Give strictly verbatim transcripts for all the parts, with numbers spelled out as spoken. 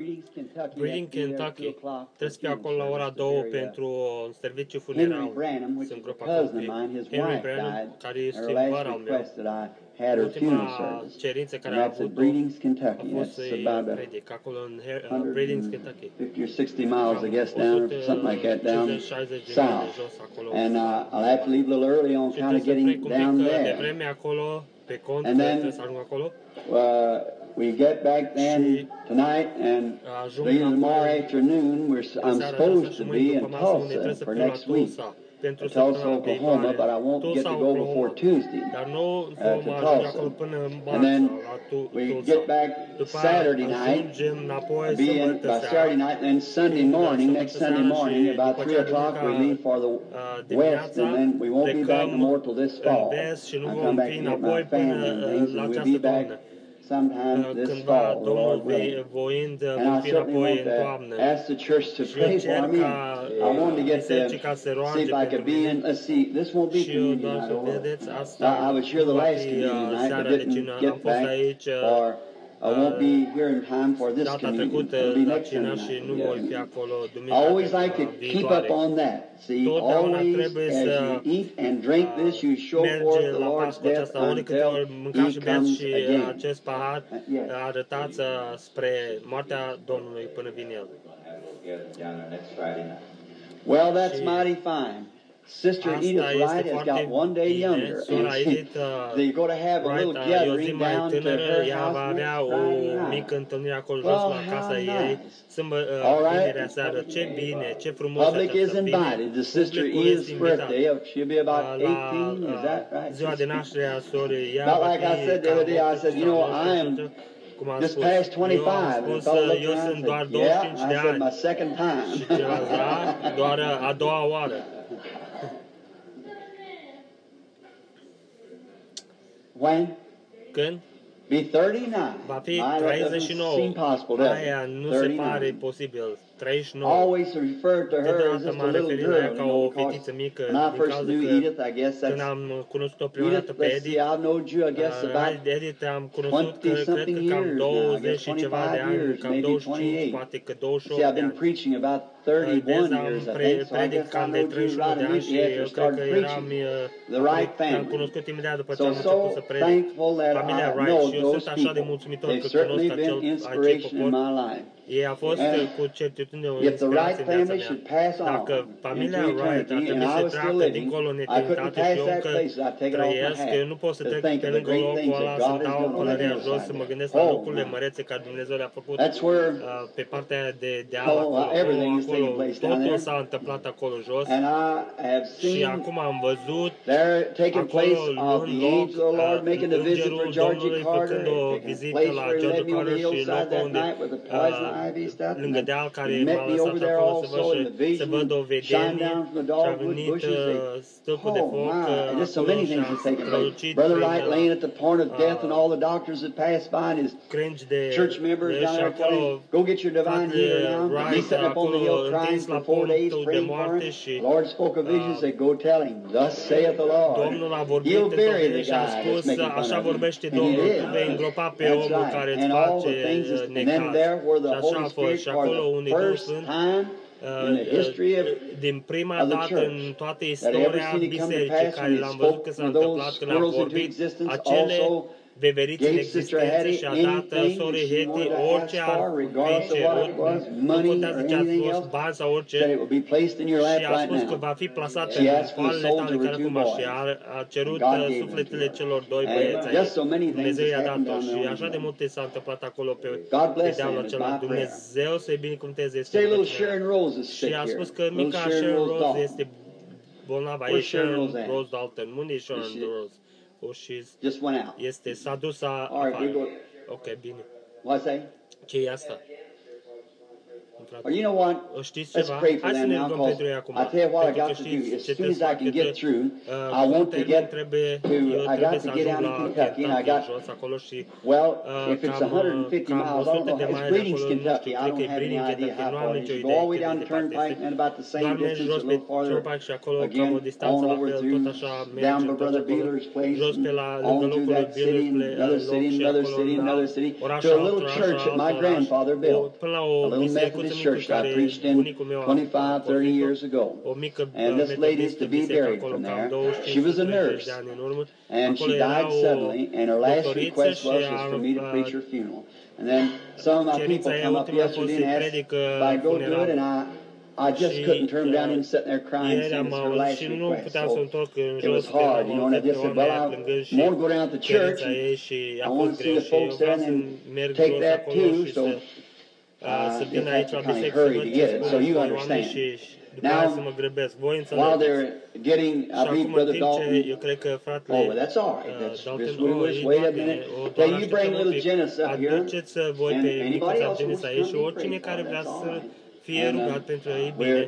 Breeding, Kentucky. Trebuie să fie acolo la ora două pentru un serviciu funeral. Sunt grup acolo. Henry Branham, care este vara al meu. Ultima cerință care a avut-o a fost să-i predic acolo în Breeding, Kentucky. fifty or sixty miles, I guess, down or something like that, down south. And uh, I'll have to leave a little early on kind of getting down there. And then uh, we get back then tonight, and later tomorrow afternoon, we're, I'm supposed to be in Tulsa for next week. To Tulsa, Oklahoma, but I won't get to go before Tuesday uh, to Tulsa. And then we get back Saturday night, be in by Saturday night, and then Sunday morning, next Sunday morning, about three o'clock, we leave for the west, and then we won't be back no more till this fall. I'll come back to get my family and things, and we'll be back sometime this fall, the Lord willing. And I certainly want to ask the church to pray for me. I wanted to get to see if I could be in. Let's see, this won't be communion night. I was here the last communion night, but didn't get back, or I won't be here in time for this communion. It'll be next Sunday night. I always like to keep up on that. See, always as you eat and drink this, you show forth the Lord's death until He comes again. Arătați spre moartea Domnului până vine El. Well, that's mighty fine. Sister Edith Wright has got one day younger. They're going to have a little gathering down to her house next Friday night. Oh, how nice. All right. Public is invited. The Sister Edith's birthday, she'll be about eighteen, is that right? Not like I said the other day, I said, you know, I am just past twenty-five. And the fellow looked around and said, yeah, I said, my second time. Doar a doua oară. When? Când? Be thirty-nine. Va fi treizeci și nouă. Aia nu se pare posibil. treizeci și nouă. Always referred to her as just a little girl, ca o fetiță mică. When I first knew Edith, I guess that's... Când am cunoscut-o prima dată pe Edith, I've known you, I guess, about Edith am cunoscut, cred că cam douăzeci și ceva de ani, cam douăzeci și cinci, poate că douăzeci și opt de ani. See, I've been preaching about thirty-one years, I think, so I guess I know you right immediately after I started preaching the Wright family. So, so thankful that I know those people. They've certainly been inspiration in my life. Ei a fost cu certitudine o if the Wright family should pass on Dacă familia Wright ar and trebui I să was still treacă living, dincolo în I couldn't eternitate pass și eu that încă place. I take it off my trăiesc, hat eu nu pot să to trec think pe of the lângă great locul things ăla, that să God has dau done on the pălăria jos, hillside. să mă gândesc la Oh, locurile my. mărețe care Dumnezeu le-a făcut That's where uh, pe partea de deal oh, acolo, everything is taking acolo place down totul there. s-a întâmplat acolo jos And I have și seen acum am văzut there taking acolo place of luând the loc angel of the Lord making a visit for îngerul Georgie Domnului Carter, făcând o taking a vizită place la where he George led me on the Carter și hillside locul that unde night with the poison uh, ivy stuff. lângă deal care He m-a met me lăsat over there acolo să also in văd, the să văd o vision, shine vedenie down from the și a dogwood venit bushes. They, uh, stâlpul de oh foc my, uh, and just so acolo many și things a have taken place. strălucit Brother prin Wright laying at the point of death and uh, all the doctors that passed by and his crengi de church members down și there telling acolo him, go get your divine healer now. And Wright he's sitting up on the acolo hill crying întins for la four days punctul de praying for moarte him. și The Lord spoke a vision, uh, said, go tell him, thus saith the Lord. Domnul a vorbit He'll într-o bury the zi și a guy that's spus, making fun așa of him. vorbește And he Domnul, did. tu vei îngropa pe That's omul right. care îți And all face the things, is, and then necaz. there where the Și așa Holy a fost. Spirit Și for acolo the unde Duhul first Sfânt time in the history of din prima of the dată church în toată that ever istoria seen it come to bisericii pass care when he l-am văzut spoke că s-a to those întâmplat când a squirrels into vorbit existence, acele also veverițe în gave Sister existență Hattie și a dat anything that sorei she Hetty wanted to orice ask ar for, fi regardless of what cerut, it was, nu money contează or ce ar anything fi fost, else, bani sau orice, said it would be placed in your și lap a right spus că now. va fi plasat She în asked for the palele souls tale of her care two acum și boys. a, a cerut God uh, gave them to sufletele her. celor doi And băieți ai just so many things Dumnezeu has i-a happened dat-o down și there on așa the de hill. multe s-a întâmplat acolo pe, God pe bless dealul them is acela. my prayer. Dumnezeu să-i binecuvânteze este Say little rugăciunea Sharon mea. Rose is Și sick a here. spus că Little mica Sharon Sharon Rose Rose Dalton. este bolnavă. E Where's Sharon Sharon Rose at? Rose Dalton. Unde e Sharon Is she- Rose? Oh, she's, Just went out. este, s-a dus a, All right, we afară. go. Ok, bine. What's that? Ce e asta? Or you know what? Let's pray for them now, because I tell you what I got to do. As soon as I can get through, I want to get to, I got to get down to Kentucky, and I got, well, if it's one hundred fifty miles, I don't know. It's Breedings, Kentucky. I don't have any idea how far it is. You go all the way down the turnpike, and about the same distance, a little farther, again, on over through, down to Brother Beeler's place, and on through that city, another city, another city, another city, to a little church that my grandfather built, a little Methodist church that I preached in twenty-five, thirty years ago. And this lady is to be buried from there. She was a nurse, and she died suddenly, and her last request was, was for me to preach her funeral. And then some of my people come up yesterday and asked if I'd go do it, and I I just couldn't turn down and sitting there crying saying it's her last request. So it was hard, you know, and I just said, well, I want to go down to the church, and I want to see the folks there and then take that too, so uh, just have to kind of hurry to get it, so you understand. Now, while they're getting, I believe Brother Dalton, oh, that's all right, that's just Lewis, wait a minute, then you bring little Janice up here, and anybody else who wants to come and pray for, that's all right. And, uh, we're,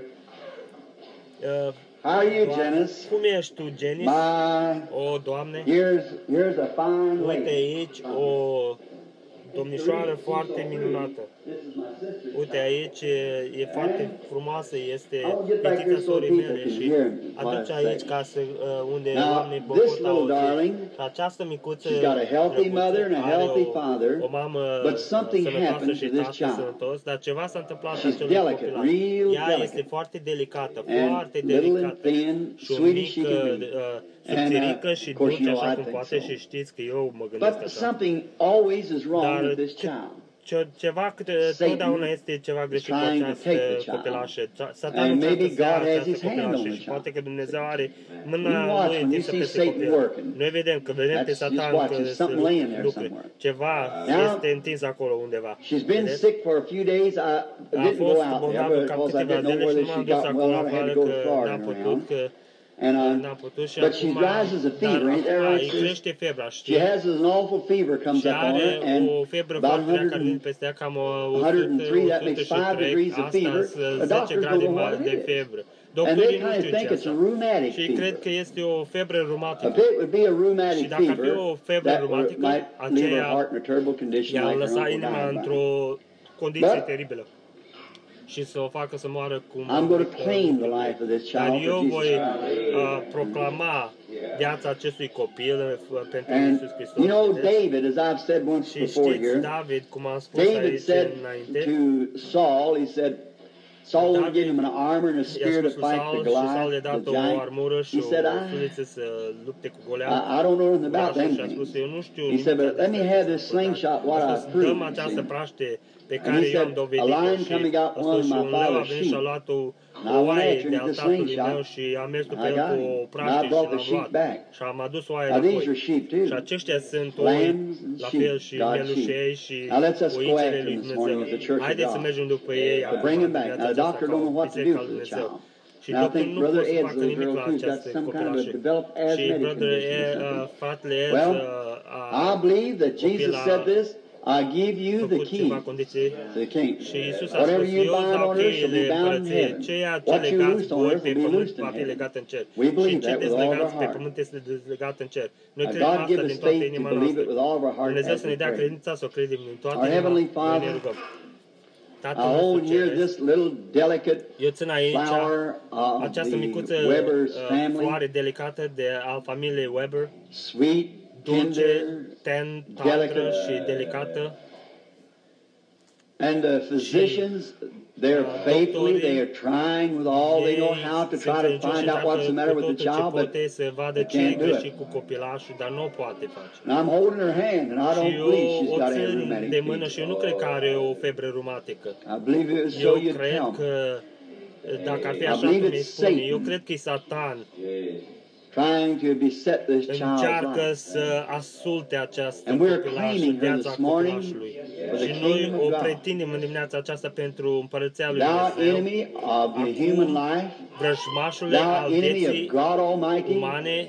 how are you, Janice? Cum ești tu, Janice? My, O, Doamne, here's, here's a fine uite lady. aici o domnișoară foarte minunată. Uite aici e foarte frumoasă, este fetița sorii mele și aduce aici ca să, unde oamenii pot auzi. Și această micuță drăguță are o, o mamă sănătoasă și tată sănătos, dar ceva s-a întâmplat acelui copilaj. Ea este foarte delicată, foarte delicată și o mică subțirică și dulce așa cum poate și știți că eu mă gândesc așa. Dar ce, ceva, câte, totdeauna este ceva greșit cu această copilașă. Satanul încearcă să ia această copilașă și poate că Dumnezeu are mâna lui întinsă peste copil. Noi vedem că vedem pe Satan că se lucre. Ceva este întins acolo undeva. A fost bolnavă cam câteva zile și nu m-am dus acolo afară că n-am putut, că And, uh, but she rises a fever, ain't that right? She has an awful fever comes up on her, and about one hundred and three, that makes five degrees of fever. The doctors don't know what it is. And they kind of think it's a rheumatic fever. If it would be a rheumatic fever, that would, might leave her heart in a terrible condition like her uncle died by it. Și să o facă să moară cum... I'm going to claim the life of this child. Dar eu voi uh, proclama viața acestui copil pentru Iisus Hristos. You know, David, as I've said once before here, David, cum am spus David said to Saul, he said, Saul would give him an armor and a spear to fight the Goliath, the giant. He said, I, I, I don't know nothing about them things. He said, but let me have this slingshot what I proved. And he said, a lion coming out one of my father's sheep. And I went after him with the slingshot. I got him. And I brought the sheep back. Now these are sheep too. Lambs and sheep, God's sheep. Now let's us go after him this morning with the church of God. To bring him back. Now the doctor don't know what to do for the child. Now I think Brother Ed's little girl too's got some kind of a developed asthmatic condition or something. Well, I believe that Jesus said this, I give you the key to the kingdom. Whatever you bind on earth shall be bound in heaven. What you loose on earth will be loosed in heaven. We believe that with all of our heart. Now, God give us faith to believe it with all of our heart as we pray. Our Heavenly Father, I hold here this little delicate flower of the Weber's family. Sweet, dulce, ten, tandră și delicată. And the physicians, they're faithfully, they are trying with all they know how to try to find out what's the matter with the child, but they can't do it. And I'm holding her hand, and I don't believe she's got a rheumatic fever. I believe it was so you'd tell me. Dacă ar fi așa cum îi spune, eu cred că e Satan trying to beset this child's încearcă să asulte această copilașă, viața copilașului. Și noi o pretindem în dimineața aceasta pentru împărăția lui Dumnezeu. Acum, vrăjmașule al vieții umane,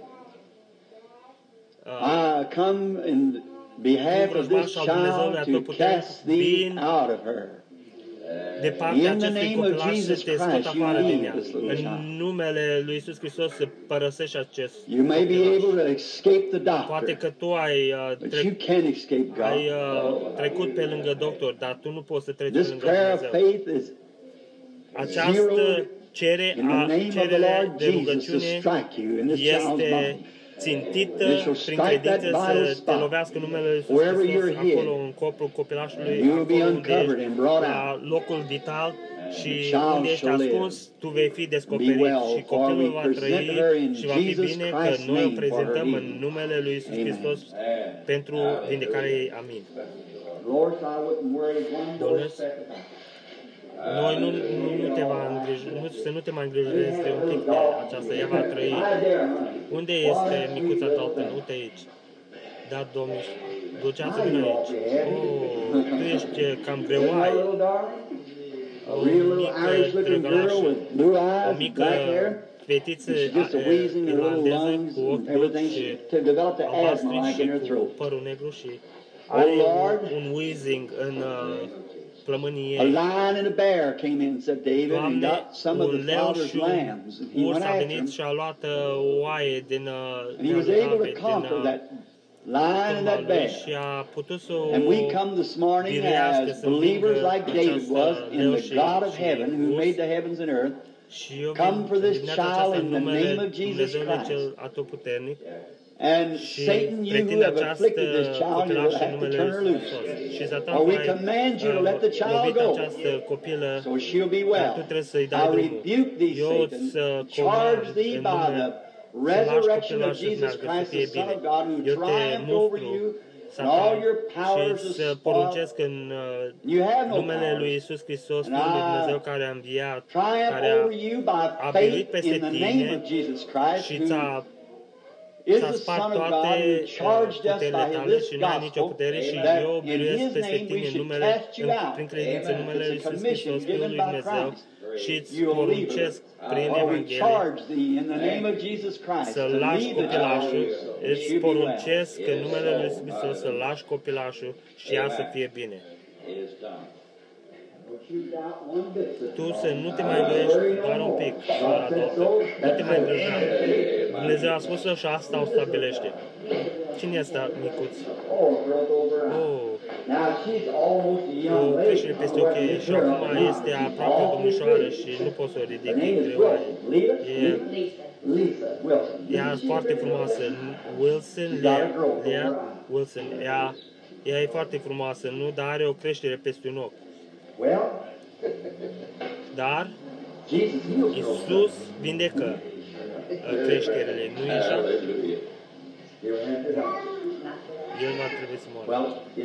I come in behalf of this child to cast thee out of her. de partea acestui copilaș să te scot afară din ea. În numele lui Iisus Hristos să părăsești acest copilaș. Poate că tu ai, uh, tre- ai uh, trecut pe lângă doctor, dar tu nu poți să treci pe lângă Dumnezeu. Această cere a, cerere de rugăciune este țintită prin credință să te lovească numele Lui Iisus Hristos acolo în corpul copilașului, acolo unde ești, la locul vital și unde ești ascuns, tu vei fi descoperit și copilul va trăi și va fi bine că noi o prezentăm în numele Lui Iisus Hristos pentru vindecarea ei. Amin. Doamne, noi nu, nu, nu te va îngriji, nu, să nu te mai îngrijorezi de un pic de aceasta, ea va trăi. Unde este micuța Dalton? Uite aici. Da, Domnul, duceați vină aici. Oh, tu ești cam greoaie. O mică drăgălașă, o mică fetiță irlandeză cu ochi dulci și albastri și cu părul negru și are un wheezing în uh, plămânii ei. A lion and a bear came in, said David, and got some of the father's lambs. And he went after him. Și a luat oaie din And he was able to conquer that lion and that bear. And we come this morning as believers like David was in the God of heaven who made the heavens and earth. Come for this child in the name of Jesus Christ. And Satan, you who have afflicted this child, you will have to turn her loose. Or we command you to let the child go, so she'll be well. I rebuke thee, Satan, charge thee by the resurrection of Jesus Christ, the Son of God, who triumphed over you, and all your powers of spot. You have no power. And I triumph over you by faith in the name of Jesus Christ, who is the Son of God, who charged us by this gospel that in His name we should cast you out. It's a commission given by Christ. You will leave her, or we charge thee in the name of Jesus Christ to leave the child, and she'll be well. În numele Lui Iisus Hristos să lași copilașul și ea să fie bine. Tu să nu te mai îndoiești doar un pic, doar adoptă. Nu te mai îngrijora. Dumnezeu a spus-o și asta o stabilește. Cine este micuț? Oh, o creștere peste ochi și acum este aproape o domnișoară și nu poți să o ridic, e greoaie. E, ea e foarte frumoasă. Wilson, Lea, Lea, Wilson, ea, ea e foarte frumoasă, nu? Dar are o creștere peste un ochi. Dar Iisus vindecă creșterile, nu e așa? El va trebui să moară.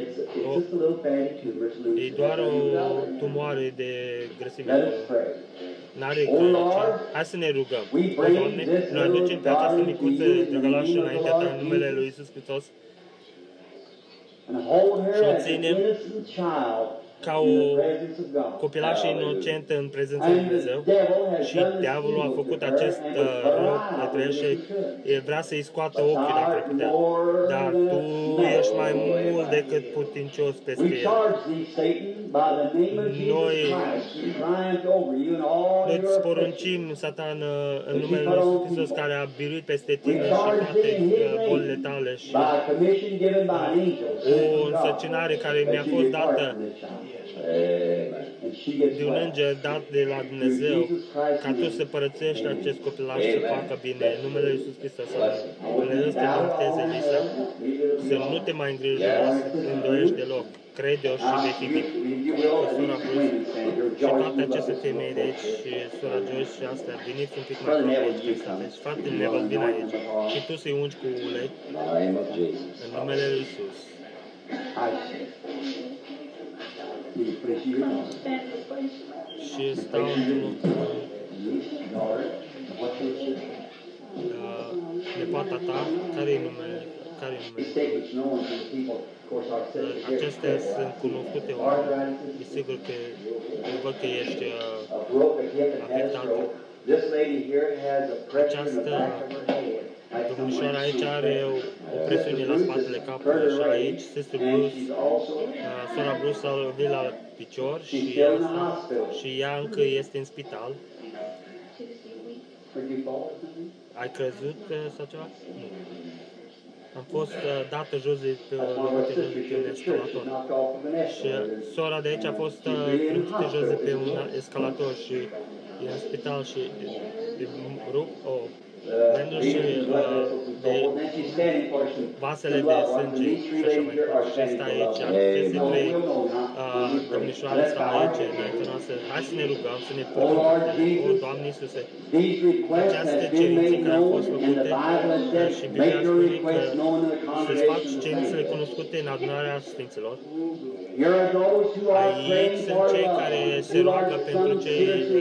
E doar o tumoare de grăsime acolo. N-are călăcea. Hai să ne rugăm. O, Doamne, noi aducem pe această micuță drăgălașă înaintea Ta în numele Lui Iisus Hristos și o ținem ca o copilașă inocentă în prezența lui Dumnezeu și diavolul a făcut acest rău pentru el și vrea să-i scoată ochii dacă putea. Dar Tu ești mai mult decât putincios peste el. Noi noi îți poruncim, Satan, în numele Lui Iisus Hristos, care a biruit peste tine și toate bolile tale și o însărcinare care mi-a fost dată de un înger dat de la Dumnezeu, ca Tu să părățești acest copilaș să facă bine. În numele Lui Iisus Hristos, Dumnezeu să te binecuvânteze, Lisa, să nu te mai îngrijorezi, îndoiești deloc. Crede-o și vei fi bine. Cu sora Bruce și toate aceste femei de aici și sora Joyce și astea, veniți un pic mai aproape aici. Deci, fratele Neville, vin aici și tu să-i ungi cu ulei în numele Lui Iisus. Și stau într-un nepoata ta, care-i numele? Care-i numele? Acestea sunt cunoscute oameni. E sigur că văd că ești uh, afectată. Această domnișoara aici are o, o presiune la spatele capului și aici, Sister Bruce, uh, sora Bruce s-a lovit la picior și, asta, și ea încă este în spital. Ai crezut uh, sau ceva? Nu. Am fost uh, dată jos de pe, lovite jos de pe un escalator. Și uh, sora de aici a fost uh, trântită jos de pe un escalator și e în spital și de rup, oh, rândul și uh, de vasele de sânge și așa mai departe. Și ăsta aici, aceste trei uh, domnișoare stau aici înaintea noastră. Hai să ne rugăm, să ne purtăm. O, Doamne Iisuse, aceste cerințe care au fost făcute și Biblia spune că să-ți faci cerințele cunoscute în adunarea Sfinților. Aici sunt cei care se roagă pentru cei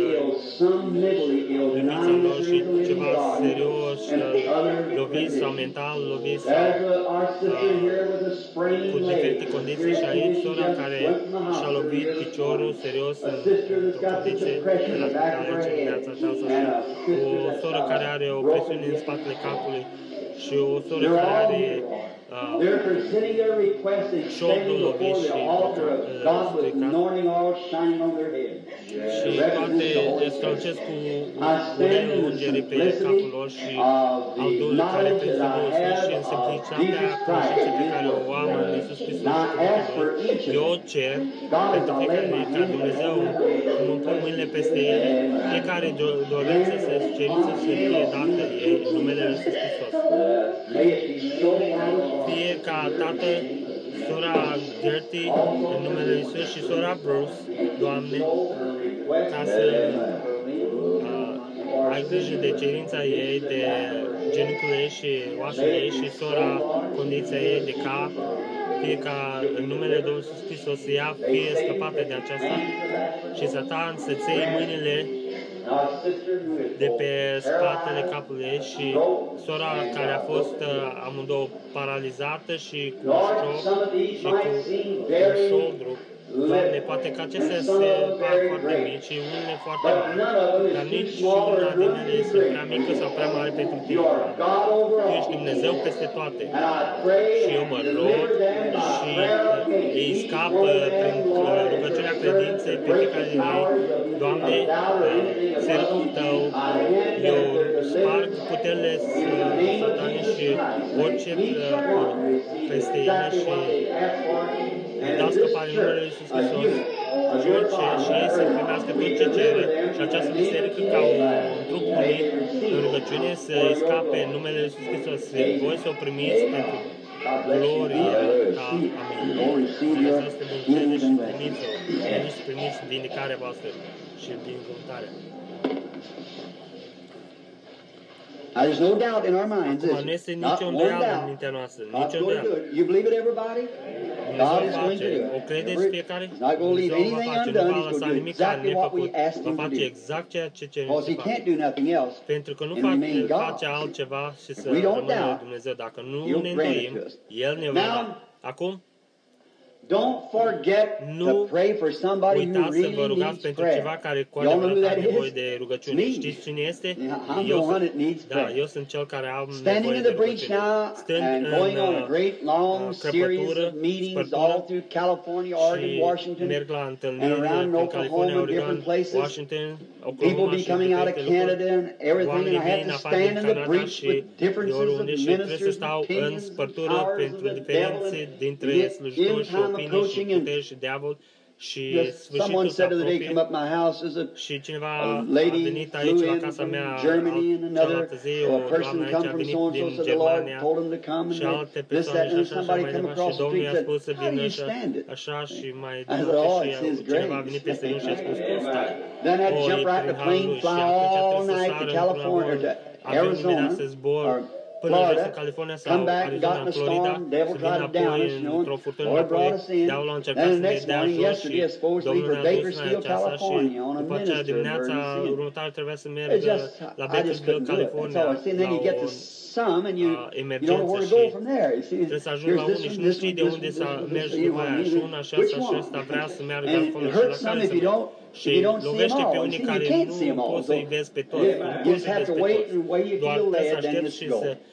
iubiți al lor și ceva serios, loviți sau mental, loviți sau uh, cu diferite condiții și aici sora care și-a lovit piciorul serios într-o condiție de la spital aici în viața aceasta și o soră care are o presiune în spatele capului și o soră care are șoldul lovit și și toate strălucesc cu ulei ungerii pe capul lor și al Duhului care peste Duhul Sfânt și în simplicitatea cunoștinței pe care o am în Iisus Hristos și eu cer pentru fiecare care Dumnezeu cum îmi pun mâinile peste ele, fiecare dorință, cerință să fie dată ei în numele Lui Iisus Hristos. Fie ca tată, sora Gertie, în numele Lui Iisus și sora Bruce, Doamne, ca să uh, ai grijă de cerința ei, de genunchiul ei și oasele ei și sora, condiția ei de cap, fie ca în numele Domnului Iisus Hristos să ia, fie scăpată de aceasta și Satan să-ți iei mâinile de pe spatele capului ei și sora care a fost amândouă paralizată și cu șoc și cu un șoldru. Doamne, poate că acestea se par foarte mici și unele foarte mari, dar nici una din ele este prea mică sau prea mare pentru tine. Tu ești Dumnezeu peste toate. Și eu mă rog și îi scapă prin rugăciunea credinței pe fiecare din ei. Doamne, sărătul Tău, eu sparg puterile satane și orice peste ele și îi dau scăpare în numele Lui Iisus Hristos, orice și ei să primească tot ce cere și această biserică ca un trup unit în rugăciune să îi scape în numele Lui Iisus Hristos. Voi să o primiți pentru gloria Ta. Amin. Dumnezeu să te binecuvânteze și primiți-o. Veniți să primiți vindicarea voastră și binecuvântarea. There's no doubt in our minds. Acum nu este nicio îndoială în mintea noastră, nicio îndoială. You believe it, everybody? God is going to do it. O credeți fiecare? He's not going to leave anything undone. He's going to do exactly what we asked him to do. Exact ceea ce cerem Because he can't do nothing else. Pentru că nu face altceva și să rămână Dumnezeu. Dacă nu ne îndoim, El ne va da. Acum, don't forget to pray for somebody who really needs pentru prayer. ceva care cu adevărat are nevoie de rugăciune. Știți cine este? I'm the one that needs da, prayer. eu sunt cel care am Standing nevoie in de the breach rugăciune. now Stând and going on a great long series of meetings all through California, Oregon, Washington, merg la and întâlniri around în California, Oklahoma and Oregon, different places. Washington, People Oklahoma be și coming out of diferite Canada lucruri. and everything, and I have to stand in the breach with differences of și trebuie să ministers, stau în opinions, spărtură powers of pentru the devil, diferențe dintre and slujitori și end-time opinii și approaching, and puteri și diavol. Și someone said the other day, come up my house, there's a, și cineva a a lady venit flew aici la in casa from mea Germany, and another zi, a o person doamnă come aici a from venit so and so, din said the Lord Germania told him to come, și and alte this, persoane that, și and așa și somebody mai come departe across și the Domnul street i-a and spus să said, how do vină you și stand it? așa și mai I said, departe oh, și it's His cineva a grace. venit peste el și a spus cum stai. Then I'd O, jump e right in prin the harul plane, lui și fly atunci all trebuie să night sară to într-un California, avon, to avem imediat Arizona, să zbor or până jos în Florida, California sau come back and got Arizona, in în a Florida, storm, devil să vină tried to down apoi us, you know, într-o furtună Lord înapoi, brought us in. diavolul a încercat Then să the ne next dea morning, jos și yesterday, I was supposed to leave Domnul for ne-a dus în Bakersfield, aceasta și California on a după aceea minister dimineața emergency. următoare trebuia să It merg just, la I just Bakersfield, couldn't do it. That's California, all I see. And then la you get to o some, and you, uh, you don't know where to emergență go și from there. You see, trebuie să ajungi la here's this unii și one, nu this știi one, de this unde one, să this one, mergi this one. You după know, aia și you una și which asta și one? ăsta vrea să meargă And acolo it și la hurts care some să if you mergi. don't, if Și you don't see them lovește pe all. You unii see, you care can't see them nu all. poți So să-i vezi pe toți, you nu poți just să-i have vezi to pe wait, toți. and where you Doar feel trebuie să led, then aștepți just și go. să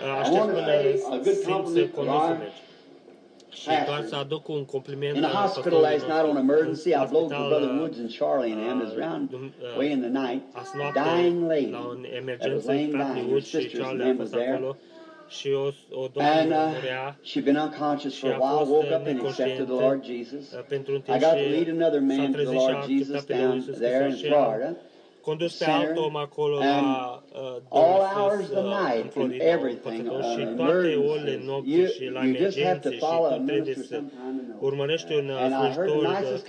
aștept până simți să conduci să mergi. Și doar să aduc un compliment. In the hospital last night on emergency, I blowed for Brother Woods and Charlie and them. It was around way in the night. Dying lady that was laying dying. Her sisters and them was there. And uh, she'd been unconscious for a while, woke up and accepted the Lord Jesus. I got to lead another man to the Lord Jesus down there in Florida. Condus pe alt om acolo la all hours of the night and everything, uh, și toate orele nopții și la emergențe și tot trebuie să urmărești un slujitor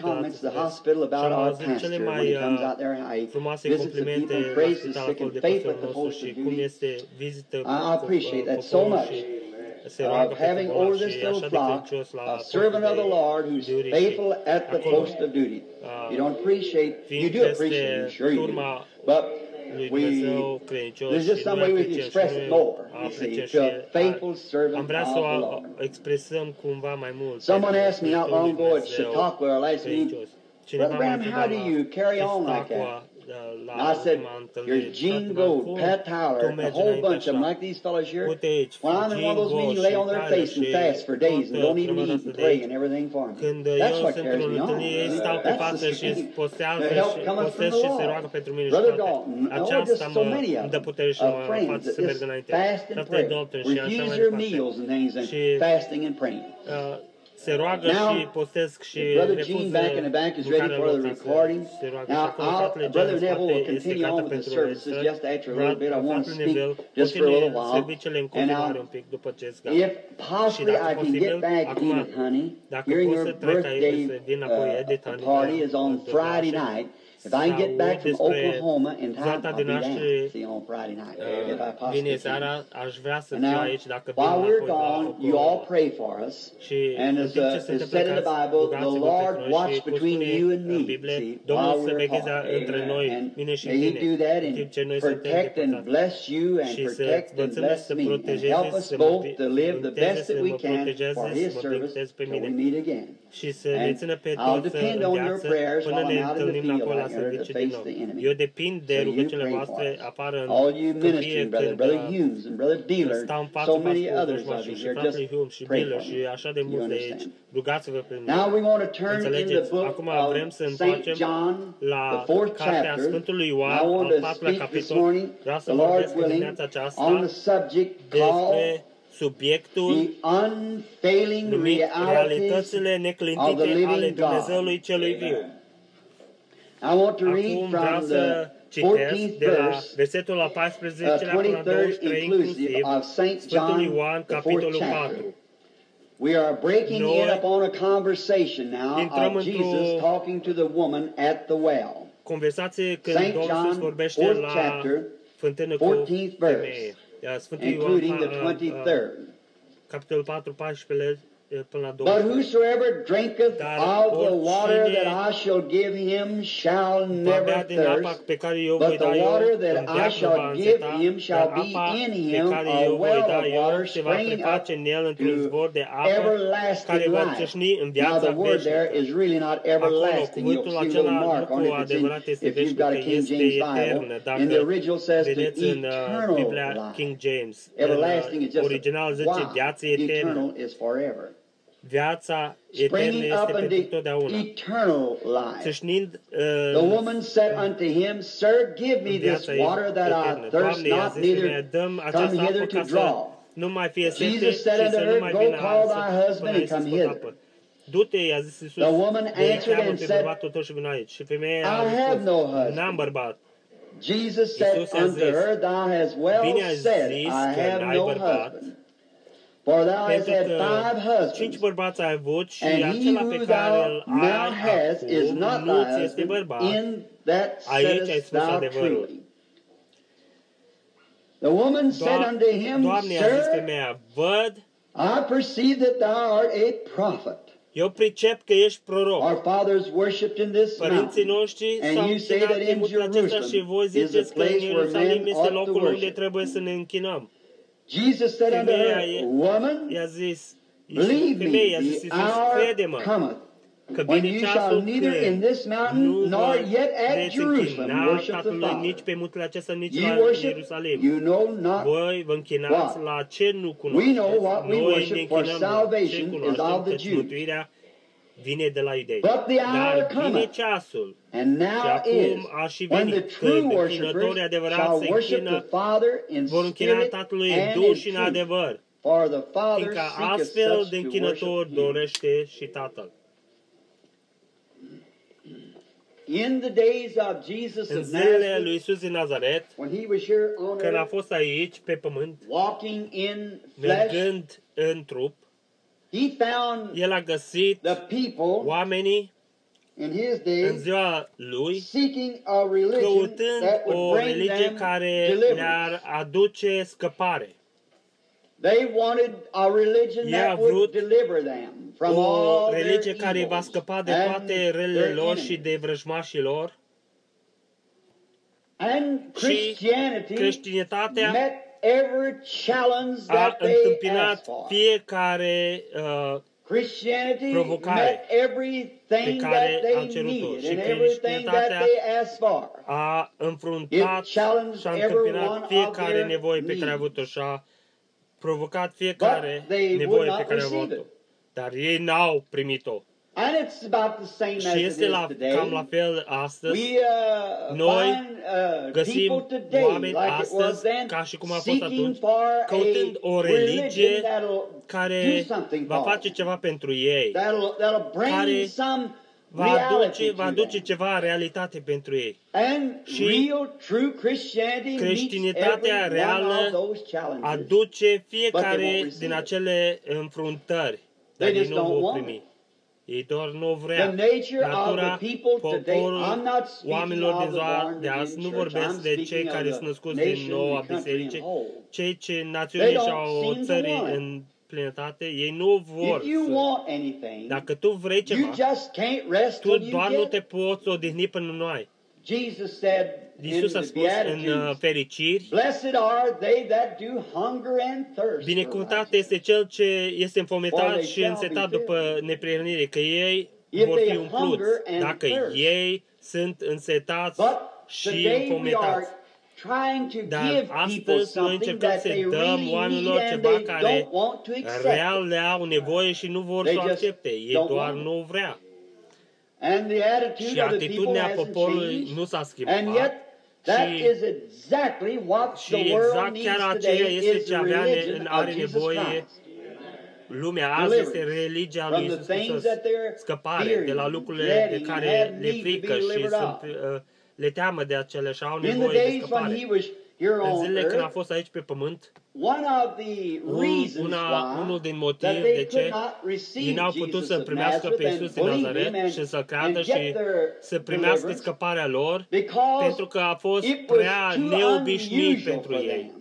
și am auzit cele mai frumoase complimente la spitalul de pastorul nostru și cum este vizită cu poporul și se roagă pentru bolnavi și e așa de credincios la postul de duty și acolo fiind peste turma lui Dumnezeu credincios și noi apreciem și noi apreciem și am vrea să o expresăm cumva mai mult. Someone asked me not long ago at Chautauqua, our last meeting, Brother Branham, how do you carry on like that? And I said, here's Gene Gold, Pat Tyler, a whole bunch of them like these fellows here. When I'm in one of those meetings, lay on their face and fast for days and don't even eat and pray and everything for me. That's what carries me on. That's the help coming from the Lord. Brother Dalton, oh, just so many of them, of friends that just fast and pray. Refuse your meals and things and fasting and praying. Se roagă și postesc și Brother Gene back in the back is ready for the recording. Now, I'll, Brother Neville will continue on with the services just after a little bit. I want to speak just for a little while. And now, if possibly I can get back, Edith, honey, hearing your birthday uh, party is on Friday night. If I can get back from Oklahoma in time, I'll be down, see, on Friday night, if I possibly can. And now, while we're gone, you all pray for us. And as uh, is said in the Bible, the Lord watch between you and me, see, while we're apart. And may He do that and protect and bless you and protect and bless me and help us both to live the best that we can for His service till we meet again. And I'll depend on your prayers while I'm out in the field like to face the enemy. Eu depind de rugăciunile voastre afară în all you ministering, brother, brother Humes and brother Dealer, so many others of you here, just pray for me. You understand? Now we want to turn in the book of Saint John, the fourth chapter. I want to speak this morning, the Lord willing, on the subject called subiectul the unfailing realitățile neclintite ale Dumnezeului celui viu. I want to read from the fourteenth verse, uh, twenty-third inclusive of Saint John, the fourth chapter. We are breaking in upon a conversation now of Jesus talking to the woman at the well. Saint John, fourth chapter, fourteenth verse, including the twenty-third. Capitolul patru, paisprezece până la But whosoever drinketh of the water that I shall give him shall never thirst, but the water that I shall give him shall be in him a well of water springing up to everlasting life. Now the word there is really not everlasting. You'll see a little mark on it in, if you've got a King James Bible. In the original says the eternal life. Everlasting is just wow. Eternal is forever. Viața eternă este pentru totdeauna. Țâșnind, the woman said unto him, Sir, give me this water that I thirst not, neither come hither to draw. Nu mai fie sete și Jesus said unto să nu her, mai Go vină call thy husband and come hither. Du-te, i-a zis Iisus, the woman answered and said, I have no husband. Jesus said unto her, Thou hast well said, I have no husband. For thou hast had five husbands, and he who thou now hast is not thy husband, in that saidest thou truly. The woman said unto him, Sir, I perceive that thou art a prophet. Eu pricep că ești proroc. Our fathers worshipped in this Părinții noștri s-au închinat în mutul acesta și voi ziceți că în Ierusalim este locul unde trebuie să ne închinăm. Jesus said unto her, Woman, believe me, the hour cometh că when vine you shall ceasul neither in când this mountain nu nor vă yet at veți Jerusalem închina worship the Tatălui Father. nici pe muntele acesta, nici You la worship, Ierusalim. you know not Voi vă închinați what. la ce nu We know cunoașteți. what we Noi ne worship, for închinăm la ce salvation is cunoaștem, of the căci Jews. mântuirea vine de la iudei. But the hour Dar vine cometh, ceasul and și now acum is, a și when the venit, true când worshipers închinătorii adevărați shall se worship the închină, Father in vor închina spirit Tatălui în and duh in și în truth. adevăr, For the Father fiindcă seeketh astfel such de to închinător worship Him. dorește și Tatăl. In the days of Jesus În of zilele Nazareth, lui Iisus din Nazaret, when He was here on când a earth, fost aici, pe pământ, walking in flesh, mergând în trup, He found El a găsit the people oamenii in His în day ziua Lui, seeking a religion căutând that would o bring religie them care deliverance. le-ar aduce scăpare. They wanted a religion Ei that au would vrut deliver them from O all their religie care va evils scăpa de and toate relele their lor și enemies. de vrăjmașii lor. And Și Christianity creștinătatea met every challenge a that they asked întâmpinat for. fiecare uh, Christianity provocare met pe everything care that au they cerut-o. needed Și and everything that creștinătatea they asked for. a It înfruntat challenged și a every one întâmpinat of fiecare their nevoie pe care a needs. avut-o și a provocat fiecare But they would nevoie not pe care a receive avut-o. it. Dar ei n-au primit-o. And it's about the same as Și it este is la, today. cam la fel astăzi. We uh, Noi find uh, găsim people today, oameni like it was astăzi, then, ca și cum a fost seeking atunci, for căutând a o religion religie that'll do care something va for face them. ceva pentru ei, That'll, that'll bring care some va reality aduce, va to aduce them. ceva realitate pentru ei. And Și real, true Christianity meets creștinătatea every one of reală those challenges. aduce But they fiecare won't din receive it. acele înfruntări, dar They ei just nu o don't vor want primi. it. Ei doar nu o The vrea. nature of Natura the people today, poporul I'm not speaking oamenilor din of the ziua born de azi, again nu church. vorbesc I'm de cei speaking care of sunt the născuți din nation, noua the country in biserice, whole. cei ce They națiunile și don't au seem to țării want it. în plinătate, ei nu vor If you să... want anything, Dacă tu vrei you ceva, just can't rest tu till you doar nu get te it. poți odihni până nu ai. Jesus said in Iisus a the spus în uh, Beatitudes, fericiri, blessed are they that do hunger and thirst for binecuvântat righteousness. este cel ce este For înfometat they și shall însetat be după filled. neprihănire, că ei If vor they fi hunger umpluți. and Dacă thirst. ei sunt însetați But și today we are înfometați. trying to Dar give people astăzi noi something încercăm that să-i they dăm really oamenilor need and ceva they care don't want to accept real it. le au nevoie și nu vor They să o just accepte. Ei don't doar want it. nu vrea. And the Și attitude of the people atitudinea hasn't poporului changed. nu s-a And schimbat. yet, that Și, is exactly what și the world exact needs chiar aceea today este is ce the avea ne, religion are of Jesus nevoie Christ. lumea azi, este Deliverance religia lui from the Iisus things Hristos. that they're Scăpare de la fearing, lucrurile de dreading, and care have le need to be frică și delivered sunt, of. uh, le teamă de acele și au In the nevoie de days when scăpare. he was here În on zilele când a earth, fost aici pe pământ, one of the un, reasons una, unul why din that motive they de could ce not ei receive n-au putut Jesus să of primească pe Nazareth Iisus and din believe Nazaret him and, și să and creadă get și their să primească deliverance scăparea lor, because pentru că a fost it was prea too neobișnuit unusual pentru for ei. them.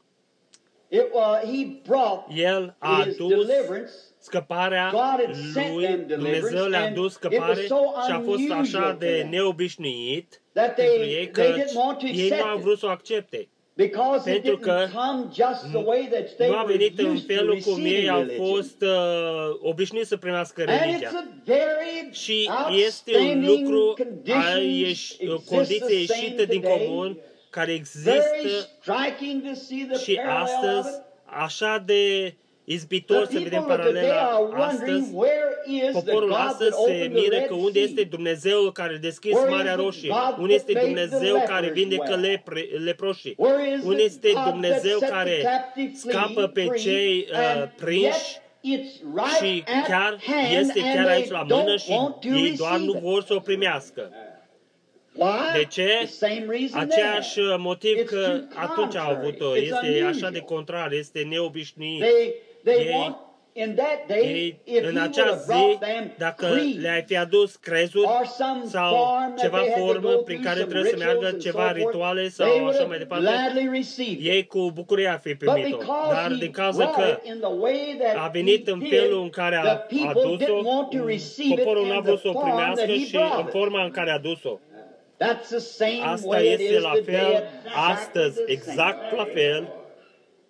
It was, he brought El a his adus deliverance. scăparea God had sent lui, them deliverance, Dumnezeu le-a and adus it was scăpare so și a fost așa unusual de for them neobișnuit that pentru they, ei they că didn't want to ei nu accept au it vrut să o accepte. because it Pentru didn't că come just the way that they nu a were venit în used to felul cum ei receiving au religion. fost uh, obișnuiți să primească And it's religia. a very Și este un outstanding lucru, condition, a ieș, o exists condiție the ieșită same din today. comun, care Very există striking to see the și parallel of astăzi, it. așa de izbitor The să vedem people of today paralela are wondering astăzi. where is the Poporul God that astăzi se opened the miră că Red unde Sea? este Dumnezeul care a deschis Where is Marea the Roșie, God unde este that made the Dumnezeu care lepers vindecă well? lepre, leproșii, Where is unde the este God that Dumnezeu set the care captive scapă pe free, cei uh, and prinși yet it's și right at chiar hand este and chiar they aici la mână don't și want to ei doar nu receive it? vor să o primească. Why? De ce? The same reason Aceeași there. motiv It's că too atunci au contrary. avut-o. It's Este unusual. așa de contrar, este neobișnuit. They, they Ei- want, in that day, Ei, if he în would acea have zi, brought them dacă creeds le-ai fi adus crezuri or some sau form that ceva they had to formă go prin through, care some trebuie să rituals meargă and ceva so forth, rituale they sau would așa mai have departe, gladly received it. ei cu bucurie ar fi But primit-o. because Dar he din cauza brought că it in the way that a venit he în did, felul în care a the people adus-o, didn't want to receive it poporul n-a in vrut the să o form that primească he și în brought it. forma în care a adus-o. That's the same Asta way it este is la today. fel Exactly astăzi, the same. exact la fel.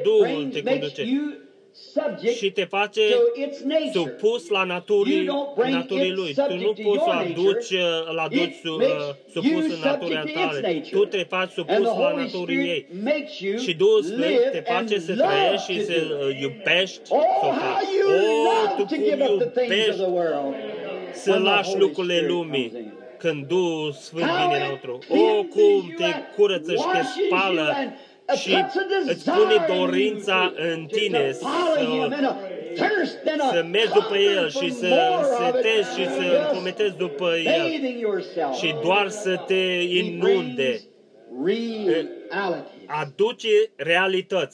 Duhul te conduce. și te face supus la naturii, naturii lui. Tu nu poți să aduci, îl aduci su, supus în naturii tale. Tu te faci supus la naturii ei. Și Duhul Sfânt te face să trăiești și să iubești, să o faci. O, tu cum iubești să lași lucrurile lumii când Duhul Sfânt vine înăuntru. O, cum te curăță și te spală și îți pune dorința în tine să, să mergi după El și să setezi și să înfometezi după El și doar să te inunde. Aduce realități.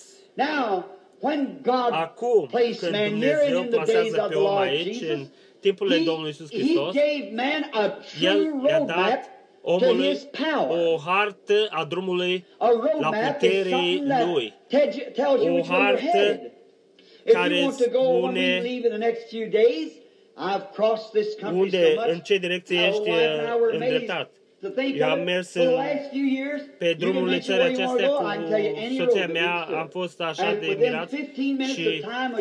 Acum, când Dumnezeu plasează pe om aici, în timpurile Domnului Iisus Hristos, El i-a dat omului o hartă a drumului la puterii Lui. O hartă care spune unde, în ce direcție ești îndreptat. Eu am mers în, pe drumurile țării acestea cu soția mea, am fost așa de mirat și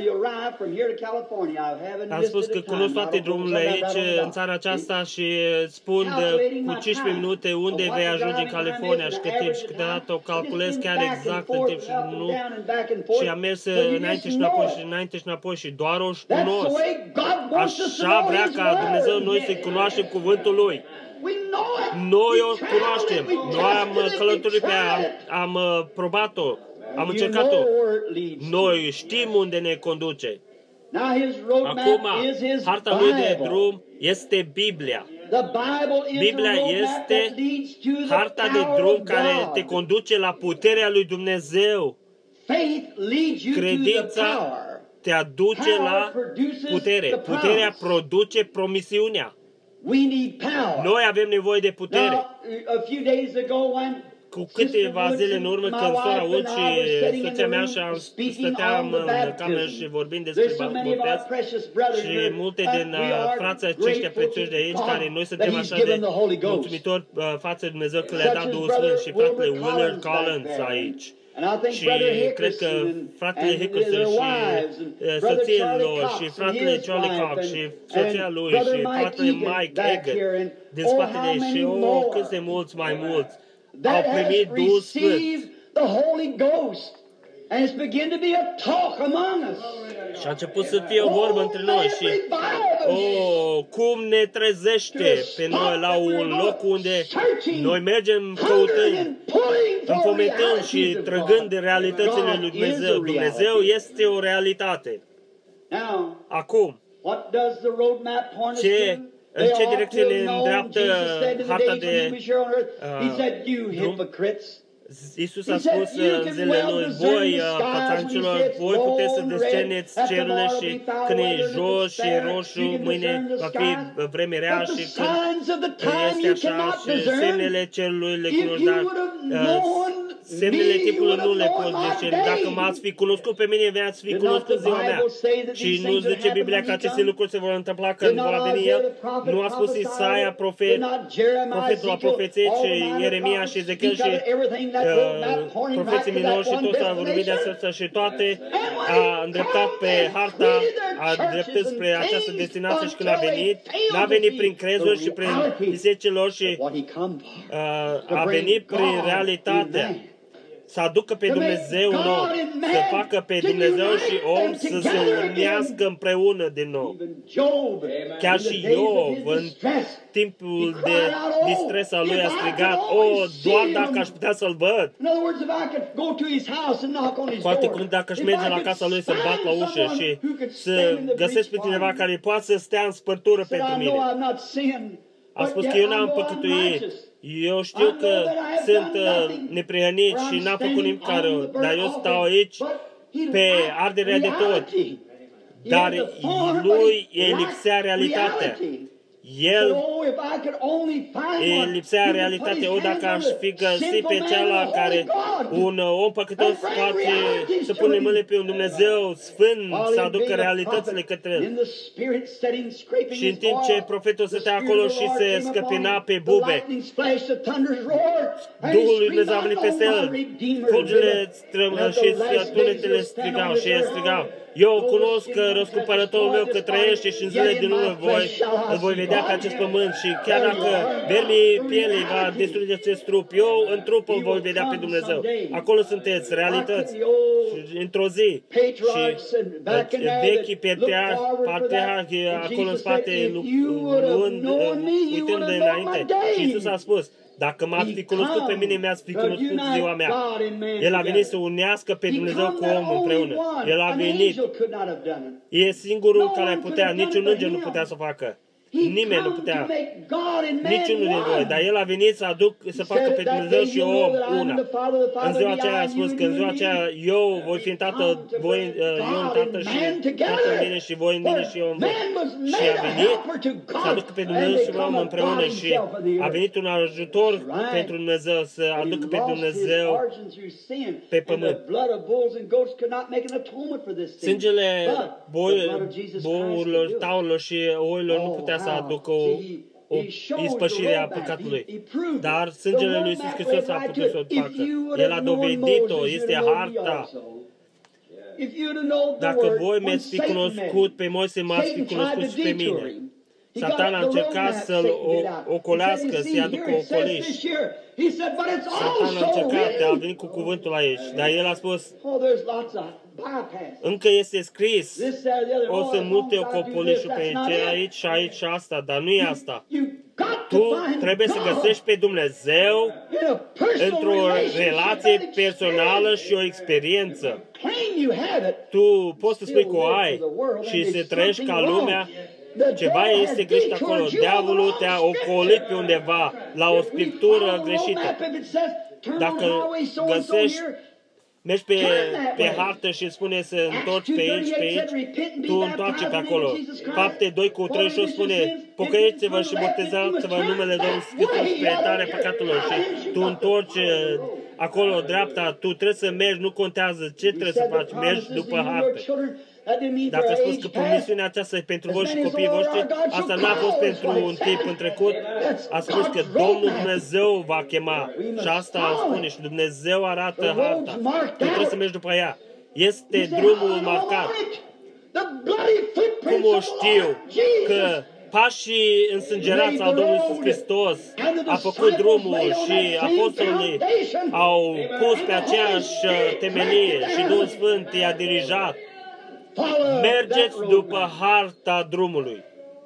am spus că cunosc toate drumurile aici, în țara aceasta și spun de, cu cincisprezece minute unde vei ajunge în California și cât timp și câteodată o calculez chiar exact în timp și nu și am mers înainte și înapoi și înainte și înapoi și doar o cunosc. Așa vrea ca Dumnezeu noi să cunoaștem cuvântul Lui. Noi o cunoaștem. Noi am călătorit pe ea, am, am probat-o, am încercat-o. Noi știm unde ne conduce. Acum, harta lui de drum este Biblia. Biblia este harta de drum care te conduce la puterea lui Dumnezeu. Credința te aduce la putere. Puterea produce promisiunea. Noi avem nevoie de putere. Cu câteva zile în urmă, când sora Ult și soția mea și stăteam în cameră și vorbim despre botez și multe din frații aceștia prețioși de aici, care noi suntem așa de mulțumitori față de Dumnezeu că le-a dat Duhul Sfânt și fratele Willard Collins aici. Și cred că fratele Hickerson și soția lor și fratele Charlie Cox și soția lui și fratele Mike Egan din spatele ei și o, câți de mulți mai mulți au primit Duhul Sfânt. Și a început să fie o vorbă între noi și oh, cum ne trezește pe noi la un loc unde noi mergem căutând, înfometând și trăgând de realitățile lui Dumnezeu. Dumnezeu este o realitate. Acum, ce, în ce direcție ne îndreaptă harta de uh, drum? Iisus a spus în zilele Lui, voi, pățancilor, voi puteți să desceneți cerurile și când e jos și e roșu, mâine va fi vreme rea și când este așa și semnele cerului le cunoști, dar uh, semnele timpului nu le poți zice. Dacă m-ați fi cunoscut pe mine, veați fi cunoscut ziua mea. Și nu zice Biblia că aceste lucruri se vor întâmpla când va veni El. Nu a spus Isaia, profet, profetul a profețit și Ieremia și Ezechiel și uh, profeții minori și toți au vorbit de asta și toate a îndreptat pe harta, a îndreptat spre această destinație și când a venit, n-a venit prin crezuri și prin bisecilor și uh, a venit prin realitatea. Să aducă pe Dumnezeu un om, să facă pe Dumnezeu și om să se unească împreună din nou. Chiar și Iov, în timpul de distres al lui, a strigat, o, doar dacă aș putea să-l văd. Foarte curând, dacă aș merge la casa lui să bat la ușă și să găsesc pe cineva care poate să stea în spărtură pentru mine. A spus că eu n-am păcătuit. Eu știu că sunt uh, neprihănit și n-am făcut nimic care, dar eu stau aici pe arderea de tot. Dar lui îi lipsea realitatea. El îi lipsea realitatea. O, dacă aș fi găsit pe cealaltă care un om păcătos poate să pune mâinile pe un Dumnezeu sfânt, să aducă realitățile către el. Și în timp ce profetul stătea acolo și se scăpina pe bube, Duhul lui Dumnezeu a venit peste el, fulgile și tunetele strigau și el strigau, Eu cunosc că răscumpărătorul meu că trăiește și în zilele din urmă voi, îl voi vedea pe acest pământ și chiar dacă vermii pielei va distruge acest trup, eu în trup îl voi vedea pe Dumnezeu. Acolo sunteți, realități. Și într-o zi. Și vechii patriarhi acolo în spate, luând, uitând de înainte. Și Iisus a spus, dacă m-ați fi cunoscut pe mine, mi-ați fi cunoscut ziua mea. El a venit să unească pe Dumnezeu cu omul împreună. El a venit. E singurul care putea, niciun înger nu putea să facă. Nimeni nu putea, niciunul din voi, dar El a venit să aduc, să facă pe Dumnezeu și om una. În ziua aceea a spus că în ziua aceea eu voi fi în Tatăl, voi, eu în Tatăl și Tatăl în mine și voi în mine și eu în voi. Și a venit să aducă pe Dumnezeu și om împreună și a venit un ajutor pentru Dumnezeu, să aducă pe Dumnezeu pe pământ. Sângele boilor, taurilor și oilor nu putea să aducă o, o ispășire a păcatului. Dar sângele lui Iisus Hristos a putut să o facă. El a dovedit-o, este harta. Dacă voi mi-ați fi cunoscut pe Moise, m-ați fi cunoscut și pe mine. Satan a încercat să-l ocolească, să-i aducă ocoliș. Satan a încercat, a venit cu cuvântul aici, dar el a spus, încă este scris, o să mute ocolișul pe ce aici și aici și asta, dar nu e asta. Tu trebuie să găsești pe Dumnezeu într-o relație personală și o experiență. Tu poți să spui că o ai și să trăiești ca lumea. Ceva este greșit acolo. Diavolul te-a ocolit pe undeva, la o scriptură greșită. Dacă găsești, mergi pe, pe hartă și spune să întorci pe aici, pe aici, tu întoarce pe acolo. Fapte doi cu treizeci și opt spune, pocăiți-vă și botezați-vă în numele Domnului Hristos spre iertarea păcatelor. Și tu întorci acolo dreapta, tu trebuie să mergi, nu contează ce trebuie să faci, mergi după hartă. Dacă a spus că promisiunea aceasta e pentru voi și copiii voștri, asta n-a fost pentru un timp în trecut, a spus că Domnul Dumnezeu va chema. Și asta spune și Dumnezeu arată harta. Tu trebuie să mergi după ea. Este drumul marcat. Cum o știu că pașii însângerați al Domnului Iisus Hristos a făcut drumul și apostolii au pus pe aceeași temelie și Duhul Sfânt i-a dirijat. Mergeți după harta drumului.